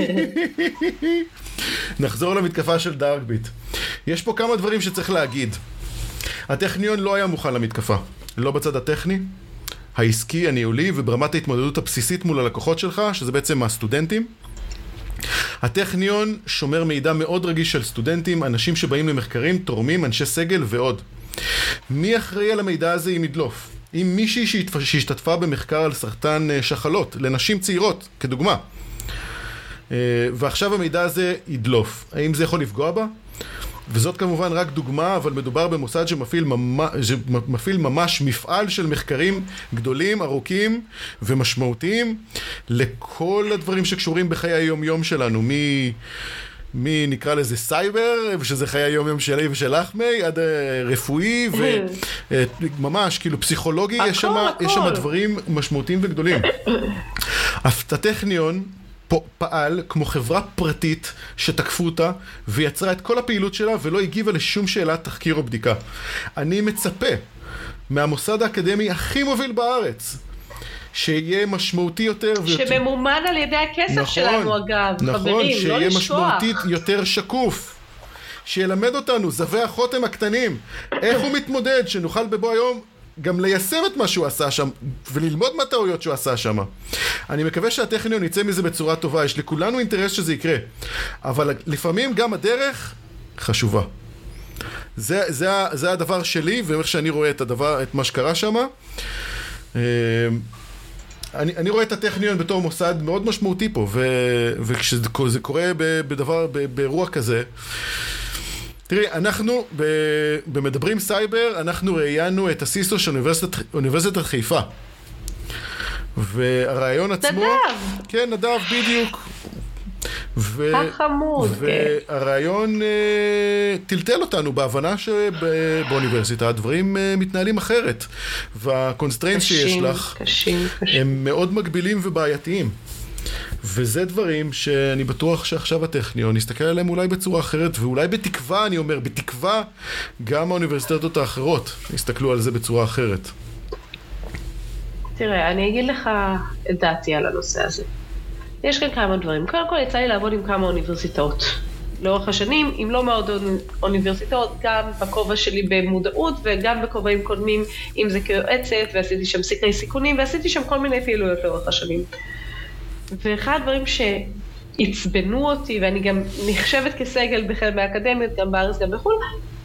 נחזור למתקפה של דארקביט. יש פה כמה דברים שצריך להגיד. הטכניון לא היה מוכן למתקפה. לא בצד הטכני, העסקי, הניהולי, וברמת ההתמודדות הבסיסית מול הלקוחות שלך, שזה בעצם הסטודנטים. הטכניון שומר מידע מאוד רגיש של סטודנטים, אנשים שבאים למחקרים, תורמים, אנשי סגל ועוד. מי אחראי על המידע הזה אם ידלוף? אם מישהי שהשתתפה במחקר על סרטן שחלות, לנשים צעירות, כדוגמה. ועכשיו המידע הזה ידלוף. האם זה יכול לפגוע בה? וזאת כמובן רק דוגמה, אבל מדובר במוסד שמפעיל ממש, שמפעיל ממש מפעל של מחקרים גדולים, ארוכים ומשמעותיים לכל הדברים שקשורים בחיי היום-יום שלנו, מי, מי נקרא לזה סייבר, שזה חיי היום-יום שלי ושל אחמי, עד רפואי וממש כאילו פסיכולוגי, יש שם, יש שם דברים משמעותיים וגדולים. הטכניון פעל כמו חברה פרטית שתקפו אותה ויצרה את כל הפעילות שלה ולא הגיבה לשום שאלת תחקיר או בדיקה. אני מצפה מהמוסד האקדמי הכי מוביל בארץ שיהיה משמעותי יותר ויותר... שממומן על ידי הכסף נכון, שלנו אגב, נכון, חברים, שיהיה לא לשכוח. משמעותית יותר שקוף. שילמד אותנו, זווי החותם הקטנים, איך הוא מתמודד, שנוכל בבוא היום גם ליישם את מה שהוא עשה שם, וללמוד מהטעויות שהוא עשה שם. אני מקווה שהטכניון יצא מזה בצורה טובה, יש לכולנו אינטרס שזה יקרה, אבל לפעמים גם הדרך חשובה. זה, זה, זה הדבר שלי, ואיך שאני רואה את הדבר, את מה שקרה שם. אני, אני רואה את הטכניון בתור מוסד מאוד משמעותי פה, ו, וכשזה קורה בדבר, באירוע כזה, תראי, אנחנו במדברים סייבר, אנחנו ראיינו את הסיסו של אוניברסיטת, אוניברסיטת חיפה. והרעיון עצמו... נדב! כן, נדב, בדיוק. ו... החמוד, כן. והרעיון uh, טלטל אותנו בהבנה שבאוניברסיטה הדברים uh, מתנהלים אחרת. והקונסטריינס שיש לך, קשים, קשים. הם מאוד מגבילים ובעייתיים. וזה דברים שאני בטוח שעכשיו הטכניון נסתכל עליהם אולי בצורה אחרת, ואולי בתקווה, אני אומר, בתקווה גם האוניברסיטאות האחרות נסתכלו על זה בצורה אחרת. תראה, אני אגיד לך את דעתי על הנושא הזה. יש כאן כמה דברים. קודם כל יצא לי לעבוד עם כמה אוניברסיטאות לאורך השנים, עם לא מאוד אוניברסיטאות, גם בכובע שלי במודעות, וגם בכובעים קודמים, אם זה כיועצת, ועשיתי שם סקרי סיכונים, ועשיתי שם כל מיני פעילויות לאורך השנים. ואחד הדברים שהצבנו אותי, ואני גם נחשבת כסגל בחלק מהאקדמיות, גם בארץ, גם בחו"ל,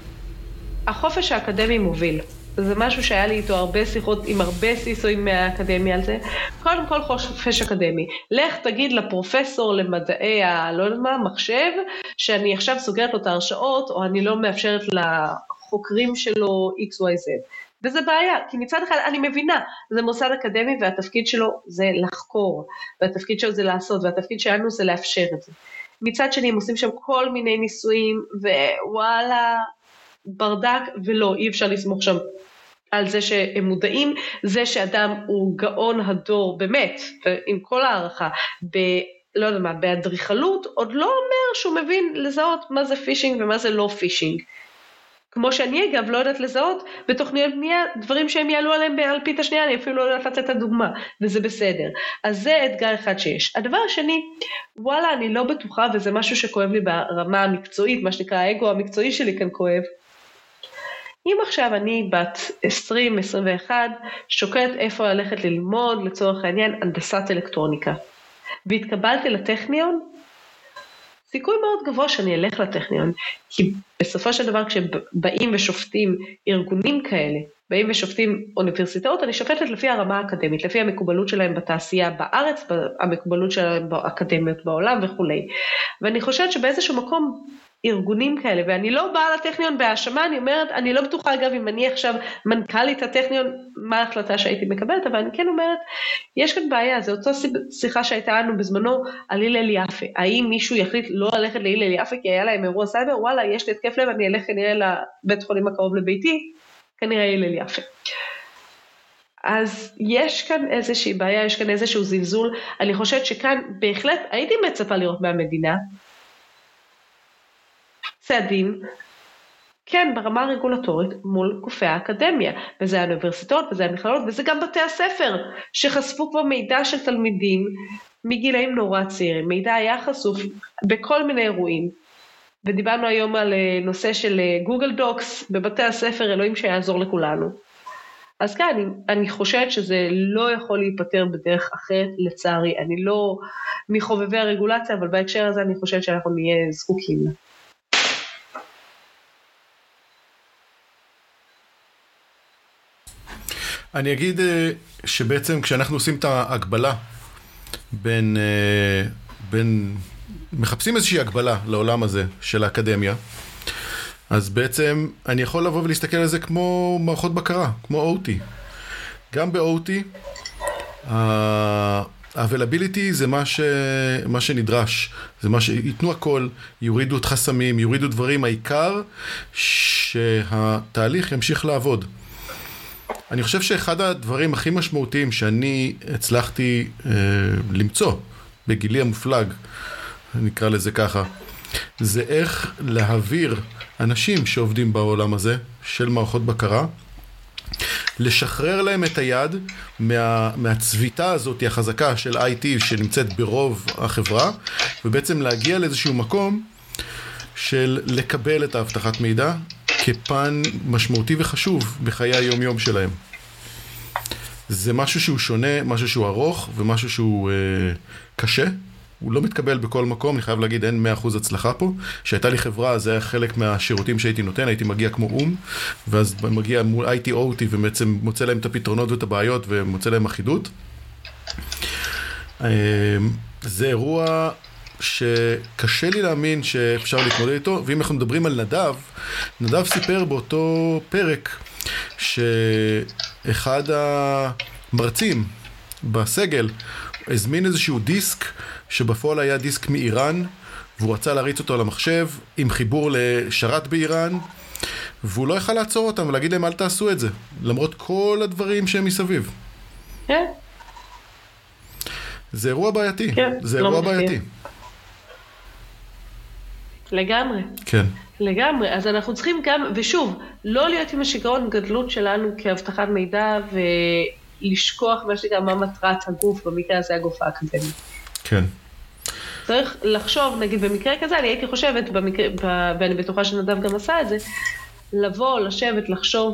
החופש האקדמי מוביל. זה משהו שהיה לי איתו הרבה שיחות עם הרבה סיסויים מהאקדמיה על זה. קודם כל חופש אקדמי. לך תגיד לפרופסור למדעי ה... לא יודע מה, מחשב, שאני עכשיו סוגרת לו את ההרשאות, או אני לא מאפשרת לחוקרים שלו אקס וואי זד. וזה בעיה, כי מצד אחד אני מבינה, זה מוסד אקדמי והתפקיד שלו זה לחקור, והתפקיד שלו זה לעשות, והתפקיד שלנו זה לאפשר את זה. מצד שני הם עושים שם כל מיני ניסויים, ווואלה, ברדק, ולא, אי אפשר לסמוך שם על זה שהם מודעים, זה שאדם הוא גאון הדור, באמת, עם כל הערכה, ב... לא יודע מה, באדריכלות, עוד לא אומר שהוא מבין לזהות מה זה פישינג ומה זה לא פישינג. כמו שאני אגב לא יודעת לזהות בתוכניות בנייה, דברים שהם יעלו עליהם באלפית השנייה, אני אפילו לא יודעת לתת את הדוגמה, וזה בסדר. אז זה אתגר אחד שיש. הדבר השני, וואלה, אני לא בטוחה, וזה משהו שכואב לי ברמה המקצועית, מה שנקרא האגו המקצועי שלי כאן כואב. אם עכשיו אני בת עשרים עשרים ואחת, שוקלת איפה ללכת ללמוד, לצורך העניין, הנדסת אלקטרוניקה, והתקבלתי לטכניון, סיכוי מאוד גבוה שאני אלך לטכניון, כי בסופו של דבר כשבאים ושופטים ארגונים כאלה, באים ושופטים אוניברסיטאות, אני שופטת לפי הרמה האקדמית, לפי המקובלות שלהם בתעשייה בארץ, המקובלות שלהם באקדמיות בעולם וכו'. ואני חושבת שבאיזשהו מקום ארגונים כאלה, ואני לא באה לטכניון בהאשמה, אני אומרת, אני לא בטוחה אגב אם אני עכשיו מנכ"לית הטכניון, מה ההחלטה שהייתי מקבלת, אבל אני כן אומרת, יש כאן בעיה, זה אותו שיחה שהייתה לנו בזמנו על הלל יפה, האם מישהו יחליט לא ללכת להלל יפה, כי היה להם אירוע סייבר, וואלה, יש לי התקף לב, אני אלך כנראה לבית חולים הקרוב לביתי, כנראה הלל יפה. אז יש כאן איזושהי בעיה, יש כאן איזשהו זלזול, אני חושבת שכאן בהחלט הייתי מצפה לראות מהמדינה, צעדים, כן, ברמה הרגולטורית מול גופי האקדמיה, וזה האוניברסיטאות, וזה המכללות, וזה גם בתי הספר, שחשפו כבר מידע של תלמידים, מגילאים נורא צעירים, מידע היה חשוף בכל מיני אירועים, ודיברנו היום על נושא של גוגל דוקס, בבתי הספר, אלוהים שיעזור לכולנו. אז כאן, אני, אני חושבת שזה לא יכול להיפטר בדרך אחרת, לצערי, אני לא מחובבי הרגולציה, אבל בהקשר הזה אני חושבת שאנחנו נהיה זקוקים לה. אני אגיד שבעצם כשאנחנו עושים את ההגבלה בין, בין, מחפשים איזושהי הגבלה לעולם הזה של האקדמיה, אז בעצם אני יכול לבוא ולהסתכל על זה כמו מערכות בקרה, כמו או טי. גם ב-או טי, ה-availability זה מה, ש... מה שנדרש, זה מה שיתנו הכל, יורידו את חסמים, יורידו דברים, העיקר שהתהליך ימשיך לעבוד. אני חושב שאחד הדברים הכי משמעותיים שאני הצלחתי אה, למצוא בגילי המופלג, נקרא לזה ככה, זה איך להעביר אנשים שעובדים בעולם הזה של מערכות בקרה, לשחרר להם את היד מה, מהצביטה הזאת החזקה של איי טי שנמצאת ברוב החברה, ובעצם להגיע לאיזשהו מקום של לקבל את ההבטחת מידע, כפן משמעותי וחשוב בחיי היום-יום שלהם. זה משהו שהוא שונה, משהו שהוא ארוך, ומשהו שהוא אה, קשה. הוא לא מתקבל בכל מקום, אני חייב להגיד, אין מאה אחוז הצלחה פה. שהייתה לי חברה, זה היה חלק מהשירותים שהייתי נותן, הייתי מגיע כמו אום, ואז מגיע מול איי טי או טי, ובעצם מוצא להם את הפתרונות ואת הבעיות, ומוצא להם אחידות. אה, זה אירוע שקשה לי להאמין שאפשר להתמודד איתו, ואם אנחנו מדברים על נדב, נדב סיפר באותו פרק שאחד המרצים בסגל הזמין איזשהו דיסק שבפועל היה דיסק מאיראן, והוא רצה להריץ אותו על המחשב עם חיבור לשרת באיראן, והוא לא יכל לעצור אותם ולהגיד להם אל תעשו את זה, למרות כל הדברים שהם מסביב. כן. זה אירוע בעייתי, כן, זה לא אירוע מפתיע. בעייתי. לגמרי. כן. לגמרי, אז אנחנו צריכים גם, ושוב, לא להיות עם השיגעון גדלות שלנו כהבטחת מידע, ולשכוח מה שגם מה מטרת הגוף, במקרה הזה הגוף האקדמי. כן. זאת צריך לחשוב, נגיד במקרה כזה, אני הייתי חושבת, במקרה, ואני בטוחה שנדב גם עשה את זה, לבוא, לשבת, לחשוב,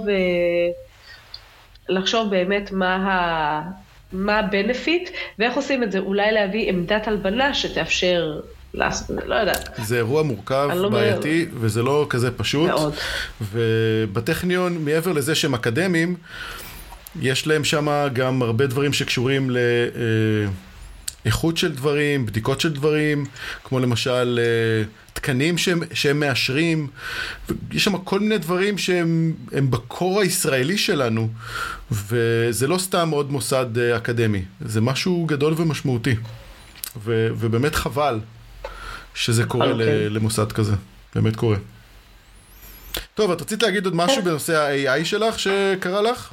לחשוב באמת מה ה... מה הבנפיט, ואיך עושים את זה, אולי להביא עמדת הלבנה שתאפשר, לא יודעת. זה אירוע מורכב, בעייתי, וזה לא כזה פשוט. מאוד. ובטכניון, מעבר לזה שהם אקדמיים, יש להם שם גם הרבה דברים שקשורים לאיכות של דברים, בדיקות של דברים, כמו למשל תקנים שהם, שהם מאשרים, יש שם כל מיני דברים שהם הם בקור הישראלי שלנו, וזה לא סתם עוד מוסד אקדמי, זה משהו גדול ומשמעותי, ו, ובאמת חבל שזה קורה okay. למוסד כזה, באמת קורה. טוב, את רצית להגיד עוד משהו בנושא ה-איי איי שלך שקרה לך?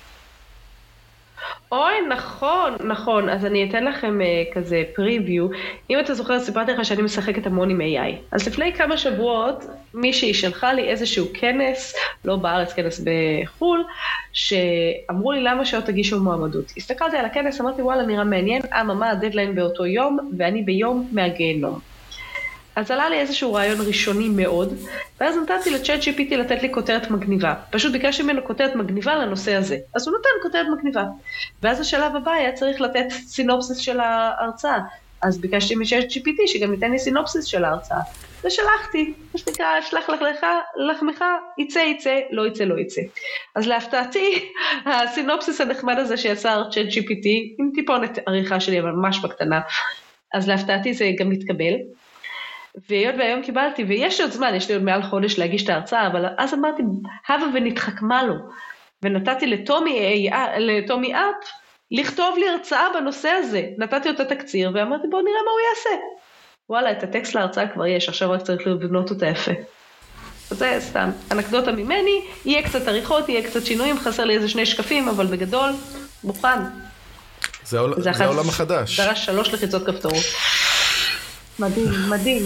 אוי, נכון, נכון. אז אני אתן לכם uh, כזה פריוויו. אם אתה זוכר, סיפרתי לך שאני משחקת המון עם איי איי. אז לפני כמה שבועות, מישהי שלחה לי איזשהו כנס, לא בארץ, כנס בחול, שאמרו לי למה שעוד תגישו מועמדות. הסתכלתי על הכנס, אמרתי, וואלה, נראה מעניין, אממה, הדדליין באותו יום, ואני ביום מהגיהנום. אז עלה לי איזשהו רעיון ראשוני מאוד, ואז נתתי לצ'אט ג'י פי טי לתת לי כותרת מגניבה. פשוט ביקשתי ממנו כותרת מגניבה לנושא הזה. אז הוא נתן כותרת מגניבה. ואז השלב הבא היה צריך לתת סינופסיס של ההרצאה. אז ביקשתי מצ'אט ג'י פי טי שגם ייתן לי סינופסיס של ההרצאה. ושלחתי, מה שנקרא, שלח לך לך, לחמך, יצא יצא, לא יצא לא יצא. אז להפתעתי, הסינופסיס הנחמד הזה שיצר צ'אט ג'י פי טי, עם טיפונת עריכה שלי, אבל ממש בקטנה, אז להפתעתי זה גם מתקבל. והיות והיום קיבלתי, ויש לי עוד זמן, יש לי עוד מעל חודש להגיש את ההרצאה, אבל אז אמרתי, הווה ונתחכמה לו, ונתתי לטומי, לטומי אפ, לכתוב לי הרצאה בנושא הזה, נתתי אותה תקציר, ואמרתי, בואו נראה מה הוא יעשה. וואלה, את הטקסט להרצאה כבר יש, עכשיו רק צריך לבנות אותה יפה. אז זה סתם, אנקדוטה ממני, יהיה קצת עריכות, יהיה קצת שינויים, חסר לי איזה שני שקפים, אבל בגדול, מוכן. זה, העול... זה העולם החדש. דרש שלוש לחיצות כפתורות. מדהים, מדהים.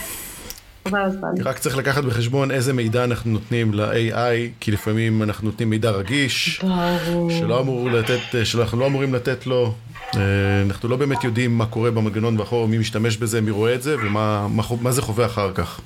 רק צריך לקחת בחשבון איזה מידע אנחנו נותנים ל-איי איי, כי לפעמים אנחנו נותנים מידע רגיש, שלא אמור לתת, שאנחנו לא אמורים לתת לו. אנחנו לא באמת יודעים מה קורה במנגנון ואחור, מי משתמש בזה, מי רואה את זה, ומה מה זה חווה אחר כך.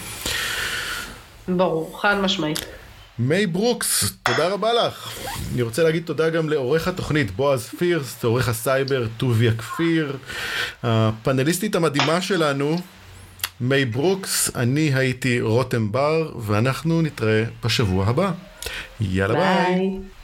ברור, חד משמעית. מיי ברוקס, תודה רבה לך. אני רוצה להגיד תודה גם לעורך התוכנית בועז פירסט, עורך הסייבר טוביה כפיר, הפאנליסטית המדהימה שלנו מיי ברוקס, אני הייתי רותם בר, ואנחנו נתראה בשבוע הבא. יאללה ביי.